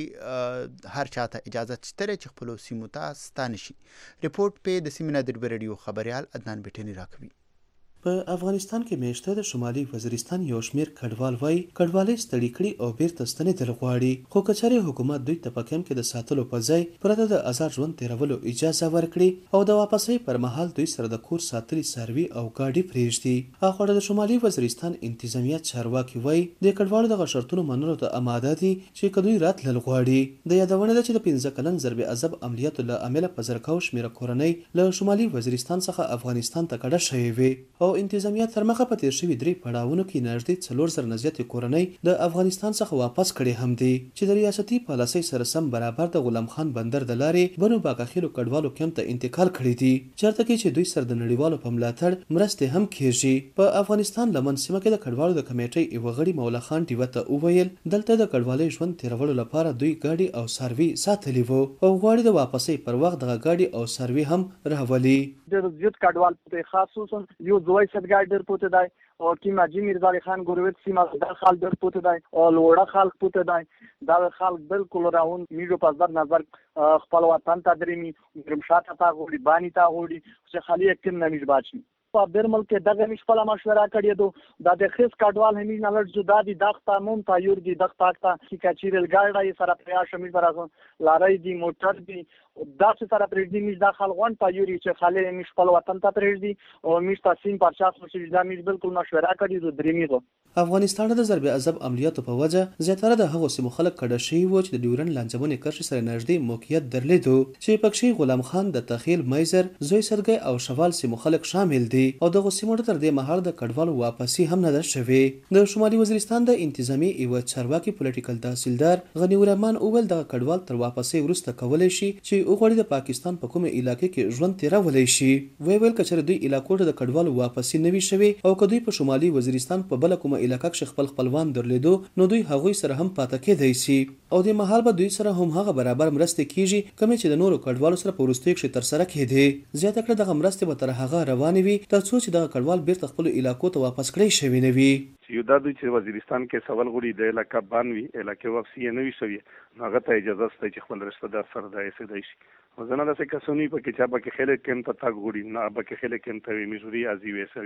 چې هر چاته اجازه شته چې خپل سیمو ته ستانه شي. ریپورت په د سیمه د ریډیو خبريال عدنان بیٹنی راکوي. په افغانستان کې میشته د شمالي وزیرستان یو شمیر کډوال وای کډوالې ستړي کړي او بیرته ستنېدل غواړي، خو کچاري حکومت دوی ته په کمپ کې د ساتلو په ځای پرته د آزاد ژوند تیرولو اجازه ورکړي او د واپسۍ پر مهال دوی سره د کور ساتلي څاروي او گاډي پرېږدي. اخر د شمالي وزیرستان انتظامیه چارواکي وای د کډوالو د شرطونو منلو ته آماده دي چې کدوې راتلل غواړي. د یادونه ده چې د 15 کلن ضرب عذاب عملیاتو له عمله په زرګاو شمیره کورنۍ له شمالي وزیرستان څخه افغانستان ته کډه شوې وي او انتظامیه تر مخه په تیر شوي 3 پړاوونو کې نږدې 4000 نه زیاتې کورنۍ د افغانستان څخه واپس کړي هم دي چې د ریاستي پالیسۍ سره سم برابر د غلام خان بندر د لارې بنو باقاخیلو کډوالو کمپ ته انتقال کړي دي، چېرته کې چې دوی سره د نړیوالو په ملاتړ مرستې هم کېږي. په افغانستان لمن سیمه کې د کډوالو د کمیټې یو غړي مولا خان ډیوه ته وویل دلته د کډوالۍ ژوند تیرولو لپاره دوی گاډي او سروي ساتلي وو او غواړي د واپسۍ پر وخت د گاډي او سروي هم راولي. د زیات کډوال په خاصوصا یو دوی سد گاډر پوته دی او کی ماجی میرزا علی خان ګورویت سیمه د خال در پوته دی او لوړه خلک پوته دی دا خلک بالکل راون میجو پزدار نظر خپل وطن ته درېمی ګرمشات ته غوړي بانی ته غوړي چې خالی یکن نمیش باچی په برمل کې دغه مش په مشوره کړی دو د خص کډوال همي نه لږ جدا دي دغه مون تایور دي دغه تاکتا چې کچیرل ګاډای سره پیا شمیر برازون لارای دي موټر دي دا چې سره پرېږدي مش داخل غون تایوري چې خالی مش په وطن ته پرېږدي او مش تاسین پر شخص چې دا مش بالکل مشوره کړی دو درېمی. افغانستان د ضرب عذاب عملیاتو په وجه زیاتره د هغو سیمو خلک کډه شوي وو چې د ډیورن لانجمنې کرښې سره نږدې موقعیت درلودو چې پکې غلام خان د تخیل میزر زوی سرګي او شوال سیمو خلک شامل دي او دغه سیمو تر دې مهال د کډوالو واپسی هم نه ده شوې. د شمالي وزیرستان د انتظامی ایو چارواکي پولیټیکل تحصیلدار غنی الرحمن اول د کډوال تر واپسی وروسته کولای شي چې وګړي د پاکستان په کومه علاقې کې ژوند تیرولای شي. ویل کچره دوی علاقو ته د کډوالو واپسی نوي شوي او کدوې په شمالي وزیرستان په بل کومه علاقې کې خپل خپلوان درلیدو نو دوی هغوی سره هم پاتې کېدای شي او د محل به دوی سره هم هغه برابر مرستې کیږي کومې چې د نورو کډوالو سره په وروستي کې تر سره کېدي. زیاته کړه دغه مرستې به تر هغه روانې وي تر څو چې دغه کډوال بیرته خپل علاقو ته واپس کړي شوي نه وي. یو دا دوی چې وزیرستان کې سوال غوړي د علاقې بانوي علاقې واپسی نه وي شوی هغه ته اجازه شته چې خپل رشتہ دار سره د ایسه شي. وزنه د څه کسونی په کې چې په کې خلک کم ته تاګ غوړي نه په کې خلک کم ته میزوري ازي وسوي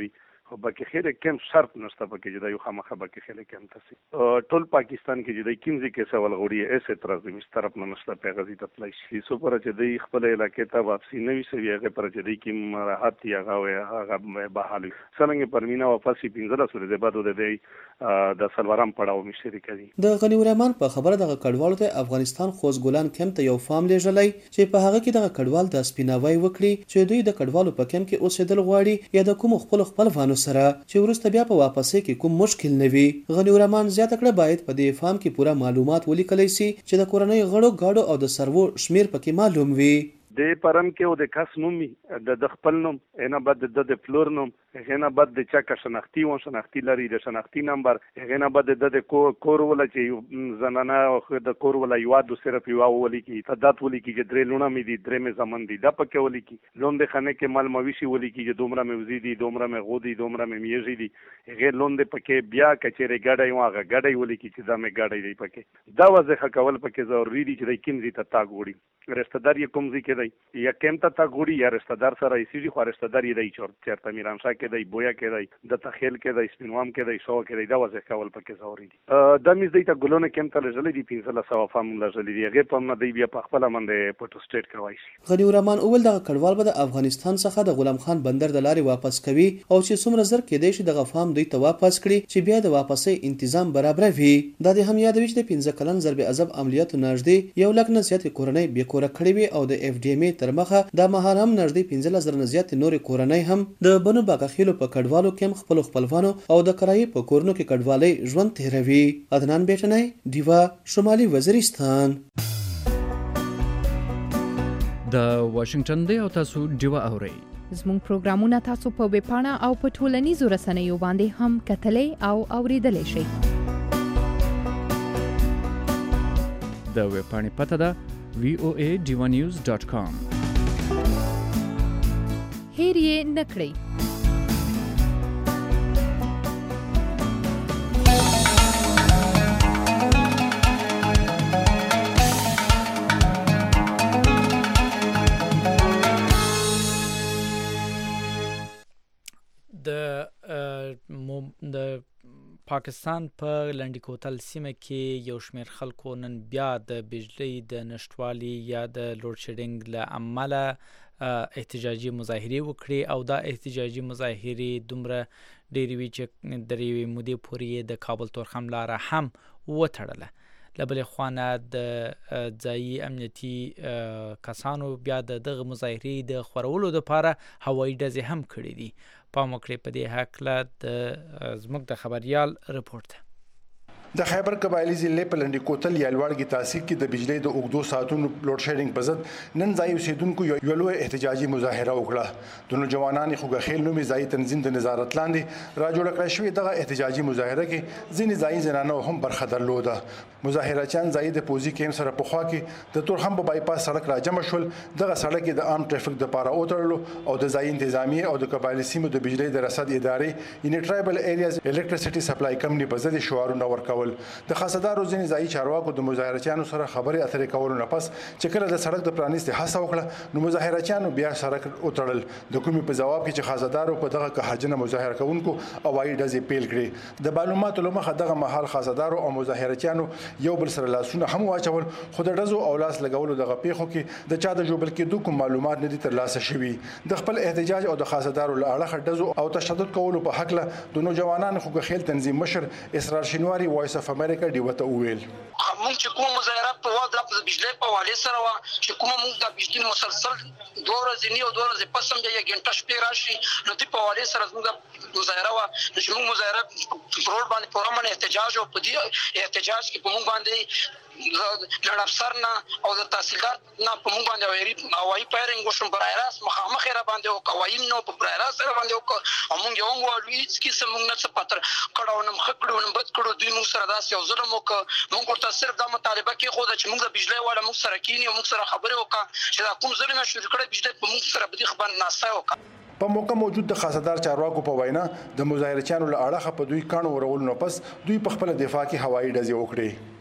خو باقي خیر کم شرط نشته پکې چې دا یو خامخا باقي خیر کم تاسي ټول پاکستان کې چې د کیمزي کې سوال غوړي ایسه اعتراض د طرف نه نشته پیغازي ته تلای شي سو پر چې د خپل علاقې ته واپسی نه وي سوي هغه پر چې د کیم راحت یا هغه بحالي څنګه پرمینا واپسی 15 سورې د بعد د سلوارم پړاو مشري کوي د غنی الرحمن په خبره د کډوالو ته افغانستان خوځ ګلان کم ته یو فارم لېږلی چې په هغه کې د کډوال د سپیناوي وکړي چې دوی د کډوالو په کم کې اوسېدل غواړي یا د کوم خپلوانو سره چې ورسته بیا په واپسې کې کوم مشکل نه وي. غنی الرحمن زیاته کړه باید په دې فارم کې پوره معلومات ولیکلی سي چې د کورنۍ غړو گاډو او د سرو شمیر پکې معلوم وي. د پرم کې او د کس نومي د خپل نوم نه بعد د فلور نوم هغه بعد د چا کا شناختی و شناختی لري د شناختی نمبر هغه بعد د کور ولا چې زنانه او د کور ولا یو د صرف یو ولي کی تعداد ولي کی چې درې لونه مې دي درې مې زمون دي د پکې ولي کی لون د خانه کې مال مویشي ولي کی چې دومره مې وزيدي دومره مې غودي دومره مې میږي دي هغه لون د پکې بیا کچېره ګډای واغه ګډای ولي کی چې دا مې ګډای دی پکې دا وځه کول پکې ضروري دي چې د کیمزي ته تاګ وړي رشتہ دار یې کوم ځای کې دی یا کم ته تا ګوري یا رشتہ دار سره ایسي خو رشتہ دار یې دی چرته میرانشاه کې دی بویا کې دی د تخیل کې دی سپینوام کې دی شو کې دی دا وځه کول پکې ضروري دي د میز دی ته ګلونه کم ته لږلې دي 1500 فام لږلې دي هغه په نه دی بیا په خپل منډه پټو سټیټ کوي شي. غنی الرحمن اول د کډوال به د افغانستان څخه د غلام خان بندر د لارې واپس کوي او چې څومره زر کې دی شي د غفام دوی ته واپس کړي چې بیا د واپسې تنظیم برابر وي. د دې هم یادوي چې د 15 کلن ضرب عذاب عملیاتو نږدې 1 لک نه زیات کورنۍ بې کوره کړې وي او د اف ډي ام تر مخه د مهال هم نږدې 15,000 نه زیات نورې کورنۍ هم د بنو باغخیلو په کډوالو کې خپلوانو او د کرایي په کورونو کې کډوالۍ ژوند تیروي. عدنان بیٹنۍ دیوا شمالي وزیرستان. د واشنگټن دی او تاسو دیوا اورئ. زموږ پروګرامونه تاسو په ویب پاڼه او په ټولنیزو رسنیو باندې هم کتلای او اوریدلای شئ. د ویب پاڼې پته ده voadivanews.com. هیر یې نکړئ. د پاکستان په لنډی کوتل سیمه کې یو شمېر خلکو نن بیا د بجلی د نشټوالي یا د لوډ شیډینګ له امله احتجاجي مظاهرې وکړي او دا احتجاجي مظاهرې دومره ډېرې وي چې د یوې مودې پورې د کابل تورخم لاره هم وتړله. له بلې خوا نه د ځایي امنیتي کسانو بیا د دغه مظاهرې د خورولو دپاره هوایي ډزې هم کړي دي. پام وکړئ په دې هکله د زموږ د خبریال رپورټ ده. د خیبر قبایلی ضلع په لنډی کوتل یا لوړګي تحصیل کې د بجلی د اوږدو ساعتونو لوډ شیډینګ په ضد نن ځای اوسیدونکو یو لوی احتجاجي مظاهره وکړه. د نوجوانانو خوګخیل نومي ځای تنظیم د نظارت لاندې را جوړ کړی شوی دغه احتجاجي مظاهره کې ځینې ځای زنانو هم برخه درلوده. مظاهرچیان ځای د پوزي کیم سره په خوا کې د تورخم په بایپاس سړک را جمع شول. دغه سړک د عام ټریفیک د پاره اوترلو او د ځای انتظامی او د قبایلی سیمو د بجلی د رصد ادارې یعنی ټرایبل ایریاز الکتریسيټي سپلای کمپنی په ضد شعارونه ورکول. د خاصدارو ځینې ځای چارواکو د مظاهرچیانو سره خبرې اترې کولو نه پس چې کله د سړک د پرانیستې هڅه وکړه نو مظاهرچیانو بیا سړک وتړل. د کومې په جواب کې چې خاصدارو په دغه قهرجنه مظاهره کوونکو هوایي ډزې پیل کړې. د معلوماتو له مخه دغه مهال خاصدارو او مظاهرچیانو یو بل سره لاسونه هم واچول خو د ډزو او لاس لګولو دغه پیښو کې د چا د جوبل کېدو کوم معلومات نه دي ترلاسه شوي. د خپل احتجاج او د خاصدارو له اړخه ډزو او تشدد کولو په حق له د نوجوانانو خوګخیل تنظیم مشر اسرار شینواری وایس اف امریکا دیوته وویل موږ چې کوم مظاهره په وخت د بجلی په حواله سره وا چې کوم موږ د بجلی مسلسل 2 ورځې نه او 2 ورځې پس هم یو غنټه شپې راشي نو د په حواله سره موږ مظاهره وا چې موږ مظاهره پرول باندې پرمن احتجاج او په دې احتجاج کې په موږ باندې لړ افسر نه او د تحصیلدار نه په موږ باندې هوایي فایرینګ وشو برای راست مخامخ را باندې او قوایم نو په برای راست را باندې او موږ یو مو هیڅ کیسه موږ نه څه پاتر کړهو نه خکړو نه بد کړو دوی موږ سره داسې یو ظلم وکړ. موږ ورته صرف دا مطالبه کې خو چې موږ د بجلی والا موږ سره کینی او موږ سره خبرې وکړه چې دا کوم ظلم شروع کړی بجلی په موږ سره بدی خبر ناسه وکړه. په موقع موجود د خاصدار چارواکو په وینا د مظاهرچیانو له اړخه په دوی کانو ورول نو پس دوی په خپل دفاع کې هوایي ډزې وکړې.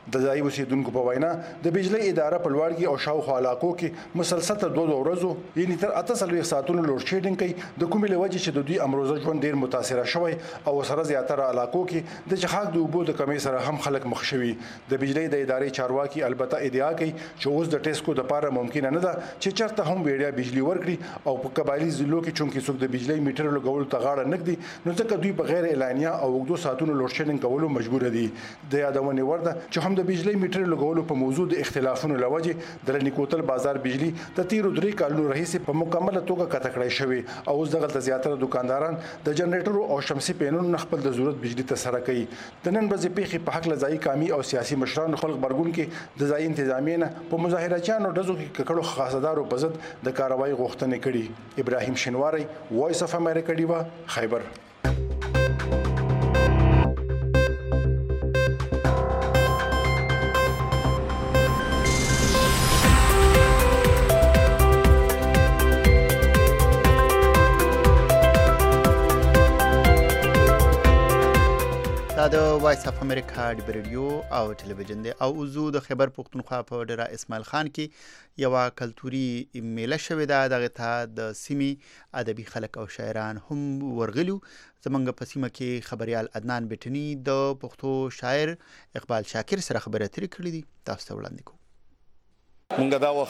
د ځایي اوسیدونکو په وینا د بجلی اداره په لوړ کې او شاوخوا علاقو کې مسلسل تر 2 ورځو یعنی تر 48 ساعتونو لوډ شیډینګ کوي د کومې له وجې چې د دوی امروزه ژوند ډیر متاثره شوی او سره زیاتره علاقو کې د چخاک د اوبو د کمی سره هم خلک مخ شوي د بجلی د ادارې چارواکي البته ادعا کوي چې اوس د ټیسکو د لپاره ممکن نه ده چې چرته هم ویډیا بجلی ورکړي او په قبایلی ضلعو کې چونکې څوک د بجلی میټر لګولو ته غاړه نږدي نو ځکه دوی په غیر اعلانیه او اوږدو ساعتونو لوډ شیډینګ کولو مجبور دي د یادونه ورده چې هم د بجلی میټر لګولو په موضوع د اختلافونو لوجه د لنی کوتل بازار بجلی د تیرو 3 کالونو راهیسې په مکمله توګه قطع کړی شوی او اوس دغه زیاتره دکانداران د جنریټرو او شمسي پینونو خپل د ضرورت بجلی ته سره کوي د نن ورځې پیښې په حق لځای کامي او سیاسي مشرانو خلک برګون کې د ځای انتظامیه په مظاهرچیانو ډزو کې ککړو خاصدارو په ضد د کاروایی غوښتنې کړي ابراهیم شینواری وایس اف امریکا دیوا خیبر د وایس اف امریکا د ریډیو او ټلویزیون دی او وزو د خیبر پختونخوا په ډیره اسماعیل خان کې یو کلتوري میله شوې ده دغه ته د سیمې ادبي خلک او شاعران هم ورغلو زمونږ په سیمه کې خبريال عدنان بیٹنی د پښتو شاعر اقبال شاکر سره خبرې اترې کړې دي تاسو ته وړاندې کوم مونږ دا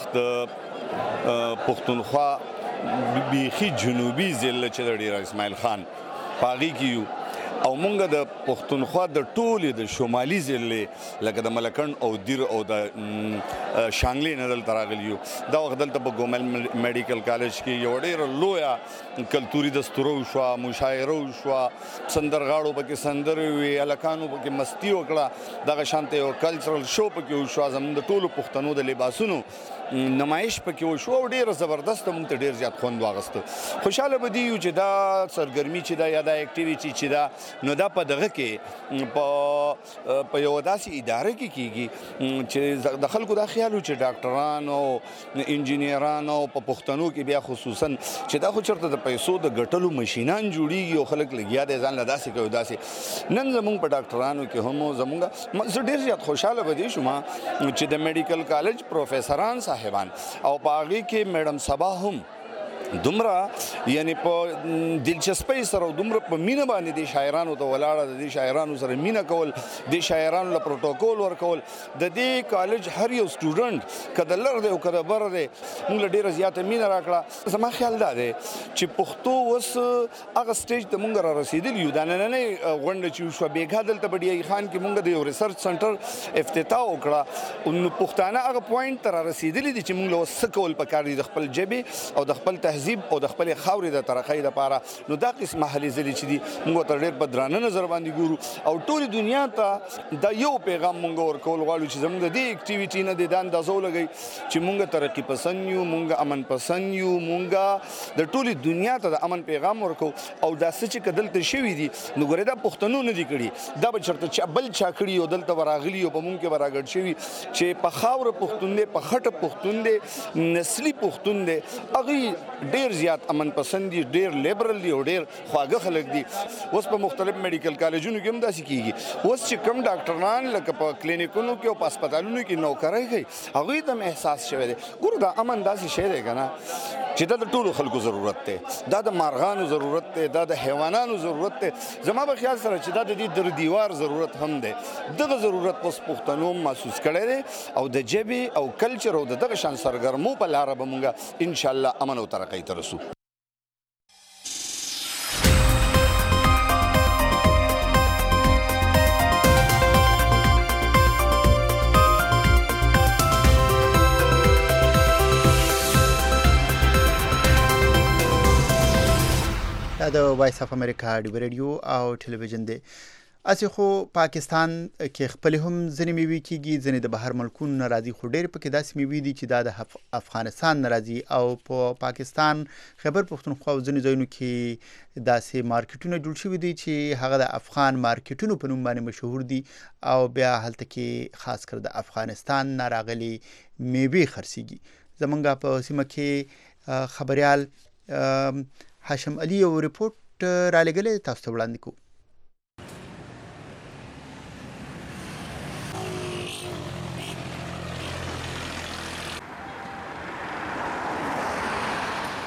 وخت پختونخوا بيخي جنوبي ضلع چې د ډیره اسماعیل خان پاغي کیو او مونږ د پښتونخوا د ټولې د شمالي ضلع لکه د ملکن او دیر او د شانګلې نه دلته راغلیو دا وخت دلته په ګومل میډیکل کالج کې یو ډېر لویه کلتوري دستورو شو مشاعره شو سندرغاړو پکې سندرې وي الکانو پکې مستی وکړه دغه شانته یو کلچرل شو پکې شو زموږ د ټولو پښتنو د لباسونو نمایش پکې وشو ډېر زبردست مونږ ته ډېر زیات خوند واغسته خوشاله بدیو چې دا سرګرمی چې دا یا دا اکټیویټي چې دا نو دا په دغه کې په یو داسې اداره کې کیږي چې د خلکو دا خیال چې ډاکټران او انجینران او په پښتنو کې بیا خصوصا چې دا خو چرته د پیسو د ګټلو ماشينان جوړیږي او خلک لګیا دي ځان له داسې کوي داسې نن زمونږ په ډاکټرانو کې هم زمونږ زه ډېر زیات خوشاله بدی شوم چې د میډیکل کالج پروفیسوران صاحبان او باغی کې میډم صبا هم دومره یعنی په دلچسپۍ سره دومره په مینه باندې د شاعرانو ته ولاړه د شاعرانو سره مینه کول د شاعرانو له پروتوکول ورکول د دې کالج هر یو سټوډنټ کده لر دی او کده بر دی موږ ډیره زیاته مینه راکړه زما خیال دا دی چې پښتو وس هغه سټیج ته موږ را رسیدلی یو د نننۍ غونډه چې شو بیګا دلته بډای خان کې موږ د یو ریسرچ سنټر افتتاح وکړه نو پښتانه هغه پوینټ تر رسیدلی دي چې موږ له وسکول پکار دي د خپل جبه او د خپل تهذیب او د خپل خاورې د ترقۍ لپاره نو دا قسمه هلې ځلې چې دي موږ ته ډېر په درانه نظر باندې ګورو او ټولې دنیا ته دا یو پیغام موږ ورکول غواړو چې زموږ د دې اکټیویټي نه د اندازو لګي چې موږ ترقي پسند یو موږ امن پسند یو موږ د ټولې دنیا ته د امن پیغام ورکو او دا څه چې کدلته شوي دي نو ګوره دا پښتنو نه دي کړي دا به چرته چا بل چا کړي او دلته وراغلي او په موږ کې وراګړ شوي چې په خاور پښتون دی په خټه پښتون دی نسلی پښتون دی هغه ډېر زیات امن پسند دي ډېر لیبرل دي او ډېر خواږه خلک دي اوس په مختلف میډیکل کالجونو کې هم داسې کیږي اوس چې کم ډاکټران لکه په کلینیکونو کې او په هسپتالونو کې نوکرۍ کوي هغوی ته هم احساس شوی دی ګوره دا امن داسې شی دی که نه چې دا د ټولو خلکو ضرورت دی دا د مارغانو ضرورت دی دا د حیوانانو ضرورت دی زما په خیال سره چې دا د دې در دیوار ضرورت هم دی دغه ضرورت اوس پښتنو محسوس کړی دی او د ژبې او کلچر او د دغه شان سرګرمو په لاره به مونږ انشاءالله امن او ترقۍ ته رسو د وایس اف امریکا د ریډیو او ټلویزیون دی اسی خو پاکستان کې خپل هم ځنې میوي کیږي ځنې د بهر ملکونو ناراضي خو ډېر پکې داسې میوي دي چې دا د افغانستان ناراضي او په پاکستان خیبر پختونخوا ځنې ځایونو کې داسې مارکیټونه جوړ شوي دي چې هغه د افغان مارکیټونو په نوم باندې مشهور دي او بیا هلته کې خاص کر د افغانستان ناراغلي میوي خرڅيږي زمونږ په سیمه کې خبريال هاشم علي یو ریپورت را لګلې تاسو ته وړاندې کوم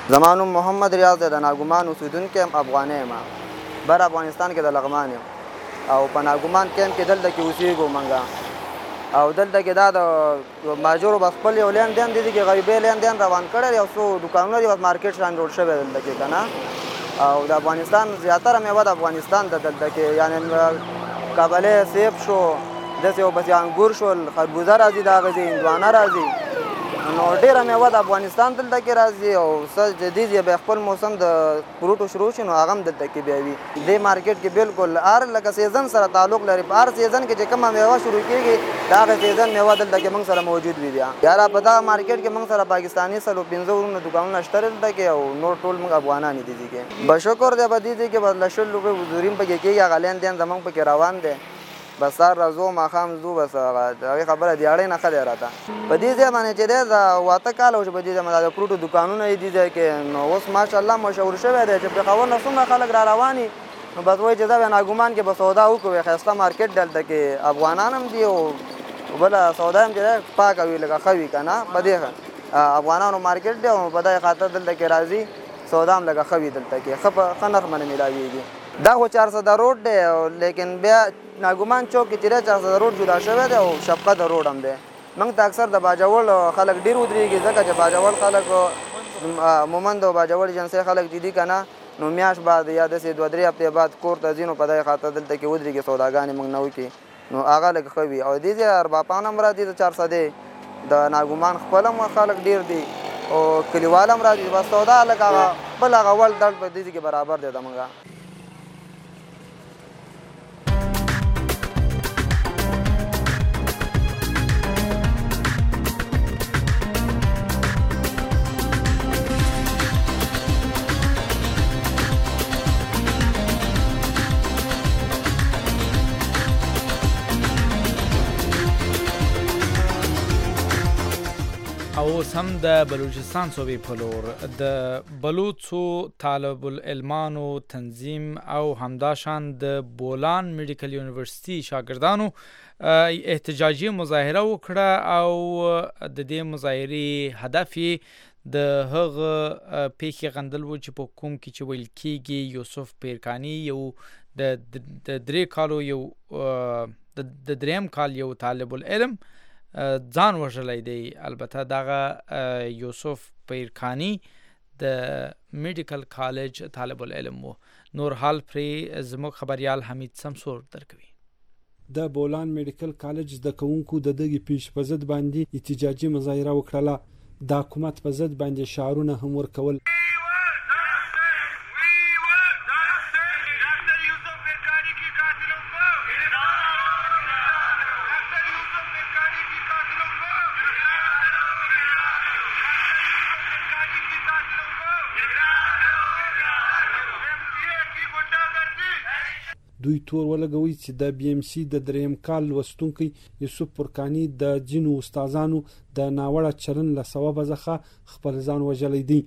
زمانو محمد ریاض د ناګومان اوسیدونکو افغاني ما بر افغانستان کې د لغمان او په ناګومان کېم کې دلته کې اوسېږو منګه او دلته کې دا د ماجورو بس خپل یو لین دین دي کې غریبې لین دین روان کړی یو څو دکانونه دي بس مارکیټ شان جوړ شوی دلته کې کنه او د افغانستان زیاتره میوه د افغانستان د دلته کې یعنی کابل سیب شو داسې یو بس انګور شول خربوزه راځي دا غځي هندوانه راځي نو ډېره میوه د افغانستان دلته کې راځي او څه جدید یې بیا خپل موسم د فروټو شروع شي نو هغه هم دلته کې بیا وي دې مارکیټ کې بالکل هر لکه سیزن سره تعلق لري په هر سیزن کې چې کومه میوه شروع کېږي د هغې سیزن میوه دلته کې موږ سره موجود وي بیا یاره په دغه مارکیټ کې موږ سره پاکستاني 115 ورونه دکانونه شته دلته کې او نور ټول موږ افغانان دي دي کې بشکر دی په دې کې بس لشل روپۍ حضوریم پکې کېږي هغه لین دین زموږ پکې روان دی بس سار راځو ماښام ځو بس هغې خبره دیاړۍ نه ښه دی راته په دې ځای باندې چې دی د 8 کاله چې په دې ځای باندې د فروټو دکانونه یې دې ځای کې نو اوس ماشاءالله مشهور شوی دی چې پېښور نه څومره خلک را رواني نو بس وایي چې زه بیا ناګومان کې به سودا وکړو ښایسته مارکیټ دلته کې افغانان هم دي او بله سودا هم چې دی پاکه وي لکه ښه وي که نه په دې افغانانو مارکیټ دی او په دغې خاطر دلته کې راځي سودا هم لکه ښه وي دلته کې ښه نرخ باندې میلاویږي دا خو 400 روډ دی لیکن بیا ناګومان چوک کې چې دی 400 روډ جدا شوی دی او شفقت روډ هم دی موږ ته اکثر د باجوړ خلک ډېر ودرېږي ځکه چې باجوړ خلک مومند او باجوړ جنسي خلک چې دي که نه نو میاشت بعد یا داسې 2-3 هفتې بعد کور ته ځي نو په دغې خاطر دلته کې ودرېږي سوداګانې موږ نه وکړي نو هغه لږ ښه وي او دې ځای اربابان هم راځي د 400 د ناګومان خپل هم خلک ډېر دي او کلیوال هم راځي بس سودا لږ هغه بل هغه ول دړ په دې کې برابر دی د موږ او سم د بلوچستان صوبې په لور د بلوڅو طالب العلمانو تنظیم او همداشان د بولان میډیکل یونیورسيټي شاګردانو احتجاجي مظاهره وکړه او د دې مظاهرې هدف د هغه پیښې غندل و چې په کوم کې چې ویل کېږي یوسف پیرکانی یو د 3 کالو یو د دریم کال یو طالب العلم ځان وژلی دی البته دغه یوسف پیرکانی د میډیکل کالج طالب العلم و نور حال پرې زموږ خبریال حمید سمسور درکوي د بولان میډیکل کالج د کوونکو د دغه پیش په ضد باندې احتجاجي مظاهره وکړه د حکومت په ضد باندې شعارونه هم ورکول دوی تور ولګوي چې د بي ام سي د دریم کال لوستونکي یوسف پرکانی د جنو استادانو د ناوړه چلن له سبب ځخه خپل ځان وژلی دی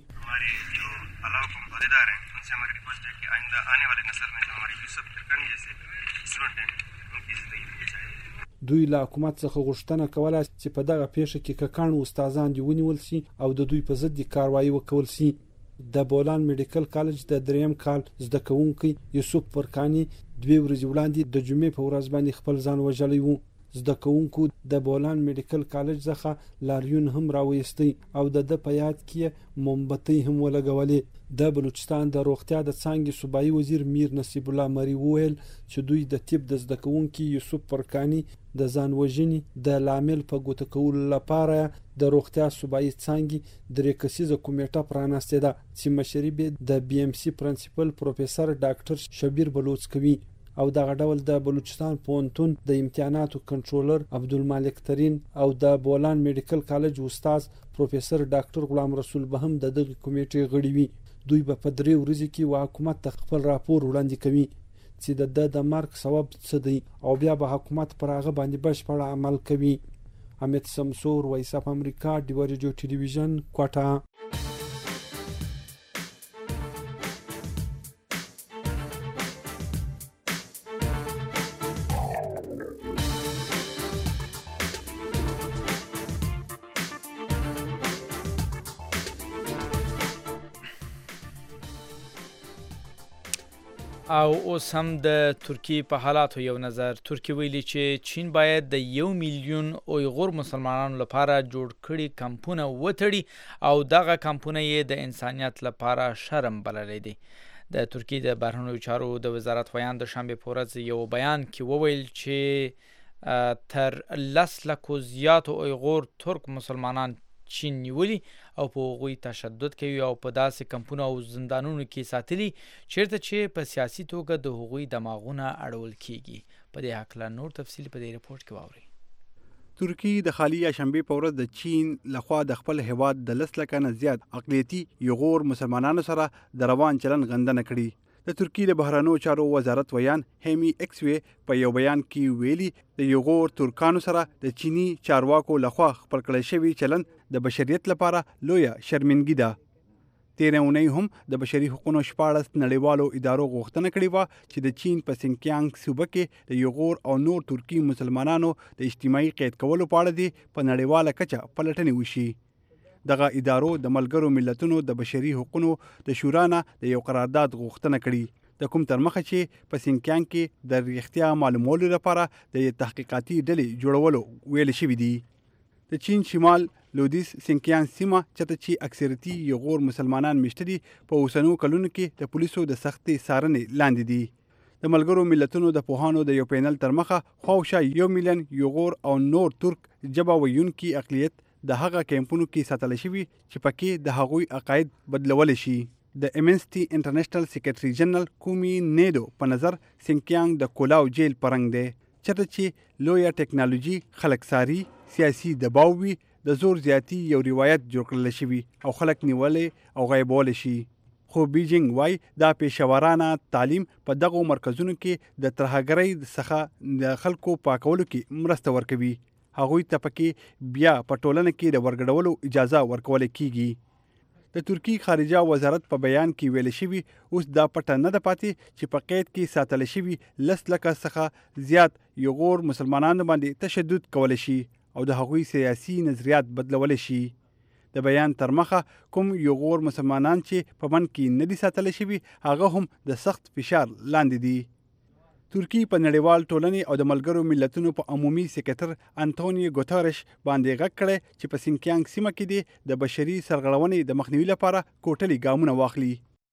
دوی له حکومت څخه غوښتنه کوله چې په دغه پیښه کې ککان استادان دی ونیول شي او د دوی په ضد کاروایی وکول شي د بولان میډیکل کالج د دریم کال زده کوونکی یوسف پرکانی 2 ورځې وړاندې د جمعې په ورځ باندې خپل ځان وژلی و زده کوونکو د بولان میډیکل کالج څخه لاریون هم راوېستی او د په یاد کې مومبتي هم ولګولې د بلوچستان د روغتیا د څانګې صوبایي وزیر میر نصیب الله مری وویل چې دوی د طب د زده کوونکي یوسف پرکانی د ځان وژنې د لامل په ګوته کولو لپاره د روغتیا صوبایي څانګې درې کسیزه کمیټه پرانسته ده چې مشري به د بي ام سي پرنسپل پروفیسور ډاکټر شبیر بلوچ کوي او دغه ډول د بلوچستان پونتون د امتحاناتو کنټرولر عبدالمالک ترین او د بولان میډیکل کالج استاد پروفیسور ډاکټر غلام رسول بهم د دغه کمیټې غړي وي دوی په 3 ورځې کې حکومت ته خپل راپور وړاندې کوي چې د مرګ سبب څه دی او بیا به حکومت پر هغه باندې بشپړ عمل کوي حمید سمسور وایس اف امریکا د ورجو ټلویزیون کوټه او اوس هم د ترکیه په حالاتو یو نظر. ترکیه ویلي چې چین باید د 1 میلیون اویغور مسلمانانو لپاره جوړ کړي کمپونه وتړي او دغه کمپونه یې د انسانیت لپاره شرم بللی دی. د ترکیه د بهرنیو چارو د وزارت ویان د شنبې په ورځ یو بیان کې وویل چې تر 10 لکو زیاتو اویغور ترک مسلمانان چین نیولي او په هغوی تشدد کوي او په داسې کمپونو او زندانونو کې ساتلي چیرته چې په سیاسي توګه د هغوی دماغونه اړول کیږي. په دې هکله نور تفصیل په دې رپورټ کې واورئ. ترکیه د خالي شنبې په ورځ د چین لخوا د خپل هیواد د 10 لکه نه زیات اقلیتي یغور مسلمانانو سره د روان چلن غندنه کړې. د ترکیه د بهرنیو چارو وزارت ویان هیمی اکسوی په یو بیان کې ویلي د یغور ترکانو سره د چینی چارواکو لخوا خپل کړی شوی چلن د بشریت لپاره لویه شرمندګي ده. تیره اونۍ هم د بشري حقوقو 14 نړیوالو ادارو غوښتنه کړې وه چې د چین په سینکیانګ صوبه کې د یغور او نور ترکی مسلمانانو د اجتماعي قید کولو په اړه دې په نړیواله کچه پلټنې وشي. دغه ادارو د ملګرو ملتونو د بشري حقوقو د شورا نه د یو قرارداد غوښتنه کړې د کوم تر مخه چې په سینکیانګ کې د ریښتیا معلومولو لپاره د تحقیقاتي ډلې جوړولو ویل شوي دي. د چین شمال لودیس سینکیانګ سیمه چې اکثریتي یغور مسلمانان مشته دي په اوسنو کلونو کې د پولیسو د سختې څارنې لاندې دي. د ملګرو ملتونو د پوهانو د یو پینل تر مخه خواوشا 1 میلیون یغور او نور ترک ژبه ویونکي اقلیت د هغه کیمپونو کې ساتل شوي چې پکې د هغوی عقاید بدلول شي. د امنسټي انټرنیشنل سیکریټري جنرال کومي نیدو په نظر سینکیانګ د کولاو جیل پرنګ دی چې لویه ټیکنالوژي خلکساري سیاسي دباو وي د زور زیاتی یو روایت جوړ کړل شوی او خلک نیولې او غیبول شي. خو بیجینګ وای دا پیشورانه تعلیم په دغه مرکزونو کې د ترهګرۍ څخه د خلکو پاکولو کې مرسته ورکوي. هغوی ته پکې بیا په ټولنه کې د ورګډولو اجازه ورکول کیږي. د ترکی خارجه وزارت په بیان کې ویل شوی اوس دا پټه نه ده پاتې چې په قید کې ساتل شوي 10 لکه څخه زیات یغور مسلمانانو باندې تشدد کول شي او د هغوی سیاسي نظریات بدلول شي. د بیان تر مخه کوم یغور مسلمانان چې په من کې نه دي ساتل شوي هغه هم د سخت فشار لاندې دي. ترکی په نړیوال ټولنې او د ملګرو ملتونو په عمومي سکرټر انټونیو ګوتارش باندې غږ کړی چې په سینکیانګ سیمه کې د بشري سرغړونې د مخنیوي لپاره کوټلي ګامونه واخلي.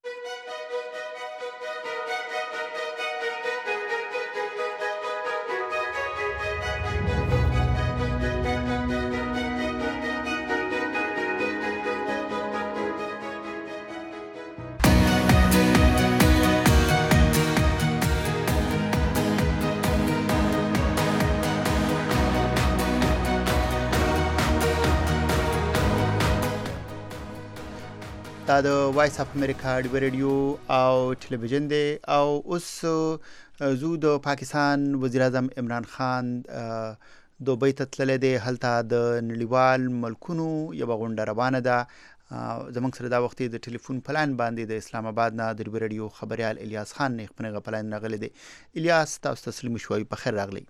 دا د وایس اف امریکا ډیو ریډیو او ټلویزیون دی او اوس زو د پاکستان وزیر اعظم عمران خان دوبۍ ته تللی دی. هلته د نړیوال ملکونو یوه غونډه روانه ده. زموږ سره دا وخت د ټلیفون پلان باندې د اسلام آباد نه د ډیو ریډیو خبریال الیاس خان خپل پلان راغلی دی. الیاس تاسو تسلیم شوي په خیر راغلی.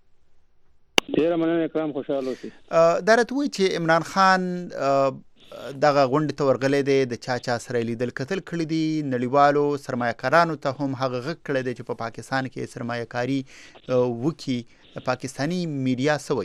ډیره مننه اکرام خوشاله اوسئ. دا راته وایي چې عمران خان دغه غونډې ته ورغلی دی د چا سره لیدل کتل کړي دي. نړیوالو سرمایه‌کارانو ته هم هغه غږ کړی دی چې په پاکستان کې سرمایه‌کاري وکړي. پاکستاني میډیا څه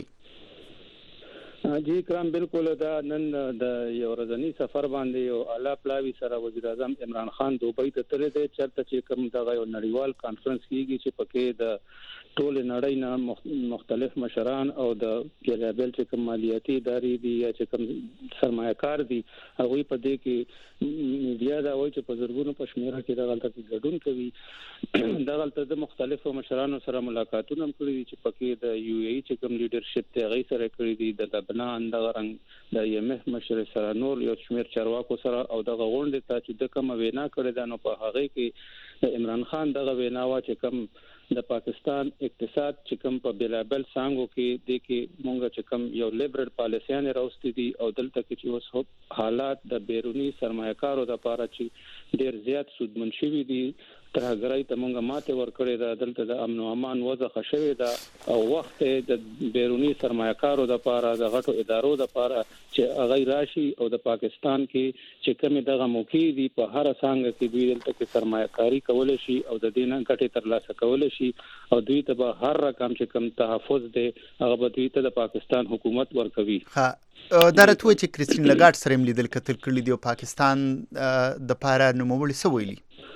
وایي؟ جی اکرام بالکل دا نن د یو ورځني سفر باندې یو اعلی پلاوي سره وزیر اعظم عمران خان دوبۍ ته تللی دی چېرته چې کوم دغه یو نړیوال کانفرنس کیږي چې پکې د ټول نړۍ نه مختلف مشران او د بیلابل چې کوم مالیاتي ادارې دي یا چې کوم سرمایه‌کار دي هغوی په دې کې میډیا دا وایي چې په زرګونو په شمېره کې دغلته ګډون کوي. دغلته د مختلفو مشرانو سره ملاقاتونه هم کړي دي چې پکې د یو ای چې کوم لیډرشپ دی هغوی سره کړي دي د لبنان دغه رنګ د IMF مشر سره نور یو شمېر چارواکو سره او دغه غونډې ته چې د کومه وینا کړې ده نو په هغې کې د عمران خان دغه وینا وه چې کوم د پاکستان اقتصاد چې کوم په بلابل څانګو کې د کې مونږ چې کوم یو لیبرل پالیسیانې راوستي دي او دلته کې چې اوس حالات د بیرونی سرمایه‌کارو لپاره چې ډېر زیات سودمن شوي دي ترهګرۍ ته مونږه ماته ورکړې ده. دلته د امن او امان وضع خښوي ده او وخت د بیرونی سرمایه‌کارو د لپاره د غټو ادارو د لپاره چې هغه راشي او د پاکستان کې چې کومه دغه موقع دي په هر څنګه کې دوی دلته کې سرمایه‌کاري کول شي او د دینه ګټه ترلاسه کول شي او دوی ته به هر رقم چې کم تحفظ دي هغه به دوی ته د پاکستان حکومت ورکوي. درته چې کریستین لګارډ سره ملیدل کتل کړي دی او پاکستان د لپاره نوموړي سویلی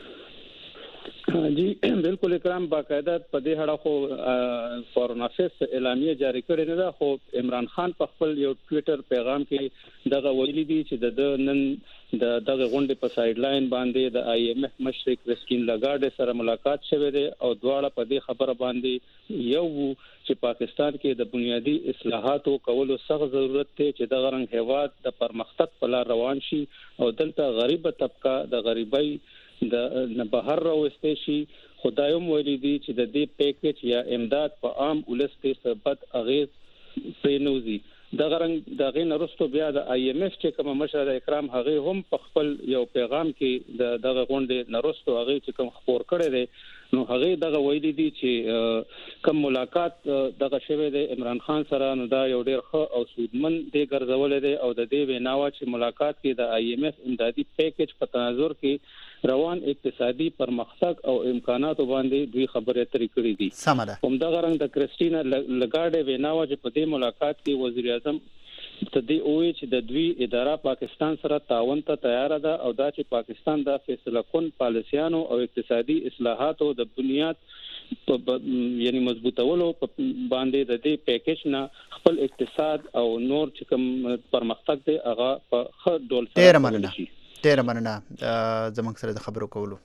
جی بالکل اکرام باقاعده په دې اړه خو فورن افیس اعلامیه جاری کړې نه ده خو عمران خان په خپل یو ټوئیټر پیغام کې دغه ویلي دی چې د نن دغه غونډې په سایډ لاین باندې د IMF مشر کریستین لګارډ سره ملاقات شوه دی او دواړه په دې خبره باندې یو چې پاکستان کې د بنیادی اصلاحاتو کولو سخت ضرورت دی چې د غرنګ هیواد د پرمختګ په لار روان شي او دلته غریب طبقه د غریبۍ د بهر راوستي شي. خدایم ویلي دي چې د دې پیکیج یا امداد په عام ولستي ثبت اغیز پرینوزي. د غرنګ د غین رستو بیا د IMF چې کوم مشر اکرام هغه هم په خپل یو پیغام کې دغه غونډې نرستو هغه چې کوم خبر کړی دی نو هغه دغه ویلي دي چې کوم ملاقات دغه شوه د عمران خان سره نو دا یو ډیر ښه او سودمن دی ګرځول دی او د دې ویناوه چې ملاقات کې د IMF امدادي پیکیج په تناظر کې روان اقتصادي پرمختګ او امکاناتو باندې دوی خبرې اترې کړې دي. هم دا غرنګ د کریستینا لګارډ ویناوه چې په دې ملاقات کې وزیر اعظم ته دی اوې چې د دوی اداره پاکستان سره تعاون ته تیار ده او دا چې پاکستان د فیصله کون پالیسیانو او اقتصادي اصلاحاتو د بنیاد یعنی مضبوطولو باندې د دې پیکیج نه خپل اقتصاد او نور چې کوم پرمختګ دی هغه په ښه ډول سره شي. ډیره مننه زموږ سره د خبرو کولو.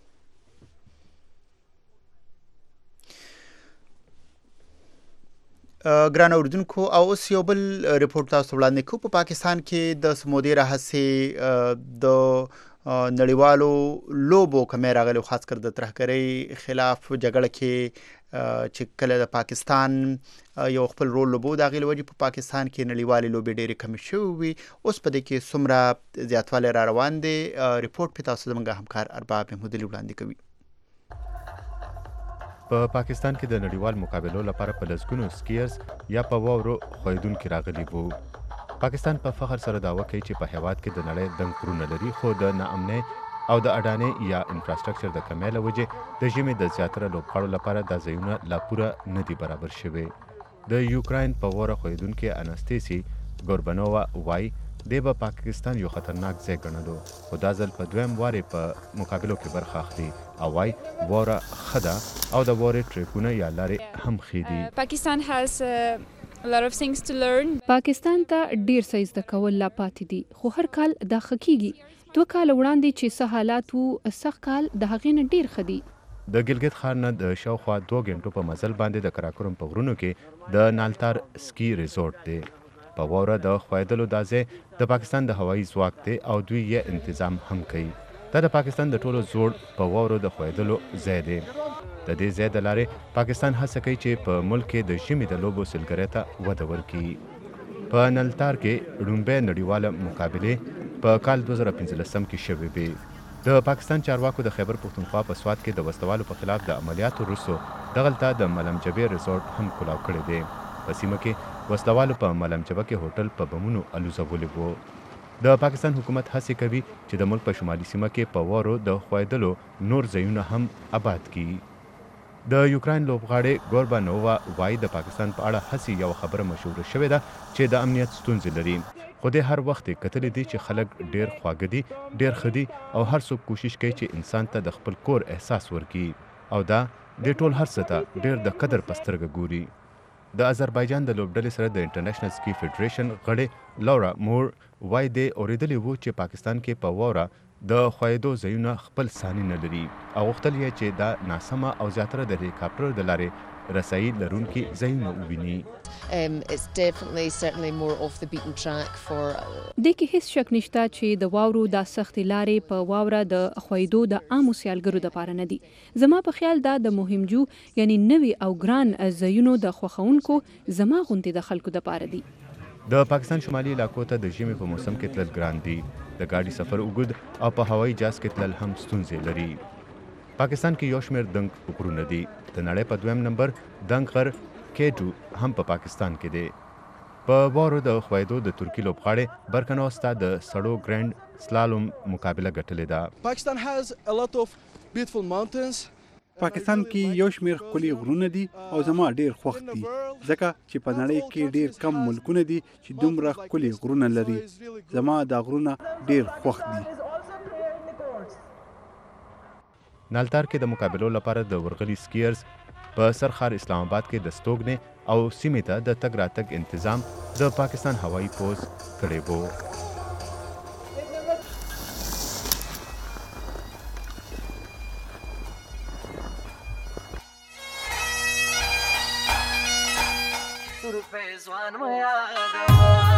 ګران اوریدونکو او اوس یو بل ریپورت تاسو وړاندې کوو. په پاکستان کې د سمودي راهسې د نړیوالو لوبو کمې راغلي خاص کر د ترهګرۍ خلاف جګړه کې چې کله د پاکستان یو خپل رول لوبو د غیل وجې په پاکستان کې نړیوالې لوبې ډېرې کمې شوې اوس په دې کې څومره زیاتوالی را روان دی. ریپورت په تاسو زموږ همکار ارباب محمودلي وړاندې کوي. په پاکستان کې د نړیوال مقابلو لپاره په لسګونو سکیرز یا په واورو خویدونکي راغلي وو. پاکستان په فخر سره دعوه کوي چې په هیواد کې د نړۍ دنګ غرونه لري خو د ناامنۍ او د اډانې یا انفراستراکچر د کمی له وجې د ژمي د زیاتره لوبغاړو لپاره دا ځایونه لا پوره نه دي برابر شوي. د یوکراین په واره خویدونکي اناستیسی ګوربنووا وایي دی به پاکستان یو خطرناک ځای ګڼلو خو دا ځل په دویم وارې په مقابلو کې برخه اخلي او وایي واره ښه ده او د وارې ټریکونه یا لارې هم ښې دي. پاکستان has a lot of things to learn. پاکستان ته ډیر څه زده کول لا پاتې دي خو هر کال دا ښه کیږي. 2 کال وړاندې چې څه حالات وو سخت کال د هغې نه ډیر ښه دي. د ګلګت ښار نه د شاوخوا 2 غنټو په مزل باندې د کراکورم په غرونو کې د نالتار سکی ریزورټ دی. په واوره د خویدلو دا ځای د پاکستان د هوایي ځواک دی او دوی یې تنظیم هم کوي. دا د پاکستان د ټولو زوړ په واورو د خویدلو ځای دی. د دې ځای د لارې پاکستان هڅه کوي چې په ملک کې د ژمي د لوبو سلګرۍ ته وده ورکړي. په نلتار کې لومړۍ نړیواله مقابلې په کال 2015 کې شوې وې. د پاکستان چارواکو د خیبر پښتونخوا په سوات کې د وسلوالو په خلاف د عملیاتو وروسته دغلته د ملم جبې ریزورټ هم کولاو کړی دی. په سیمه کې وسلوالو په ملم جبه کې هوټل په بمونو الوزولی وو. د پاکستان حکومت هڅه کوي چې د ملک په شمالي سیمه کې په وارو د خویدلو نور ځایونه هم آباد کړي. د یوکراین لوبغاړی ګوربانووا وایي د پاکستان په اړه هسې یو خبره مشهوره شوې ده چې د امنیت ستونزې لري خو د هر وخت کتلې دي چې خلک ډیر خواږه دي ډیر ښه دي او هر څوک کوشش کوي چې انسان ته د خپل کور احساس ورکړي او دا د ټول هر څه ته ډیر د قدر په سترګه ګوري. د آذربایجان د لوبډلې سره د انټرنیشنل سکی فیډریشن غړی لورا مور وایي د اوریدلې وو چې پاکستان کې په واوره د خویدو ځایونه خپل ثاني نه لري او غوښتل یې چې دا ناسمه او زیاتره د هلیکاپټر د لارې رسایي لرونکي ځایونه وویني. دې کې هیڅ شک نشته چې د واورو دا سختې لارې په واوره د خویدو د عامو سیالګرو دپاره نه دي. زما په خیال دا د مهمجو یعنی نوي او ګران ځایونو د خوښونکو زما غوندې د خلکو دپاره دي. د پاکستان شمالي علاقو ته د ژمي په موسم کې تلل ګران دي. د ګاډي سفر اوږد او په هوایي جهاز کې تلل هم ستونزې لري. پاکستان کې یو شمېر دنګ غرونه دي. د نړۍ په دویم نمبر دنګ غر K2 هم په پاکستان کې دی. په وارو د خویدو د ترکی لوبغاړي برکنوستا د سړو ګرینډ سلالوم مقابله ګټلې ده. Pakistan has a lot of beautiful mountains. پاکستان کې یو شمېر ښکلي غرونه دي او زما ډېر خوښ دي ځکه چې په نړۍ کې ډېر کم ملکونه دي چې دومره ښکلي غرونه لري. زما دا غرونه ډېر خوښ دي. نالتار کې د مقابلو لپاره د ورغلي سکیرز په سرخار اسلام آباد کې د ستوګنې او سیمې ته د تګ راتګ انتظام د پاکستان هوایي پوځ کړی وو. ځوان مې یادوه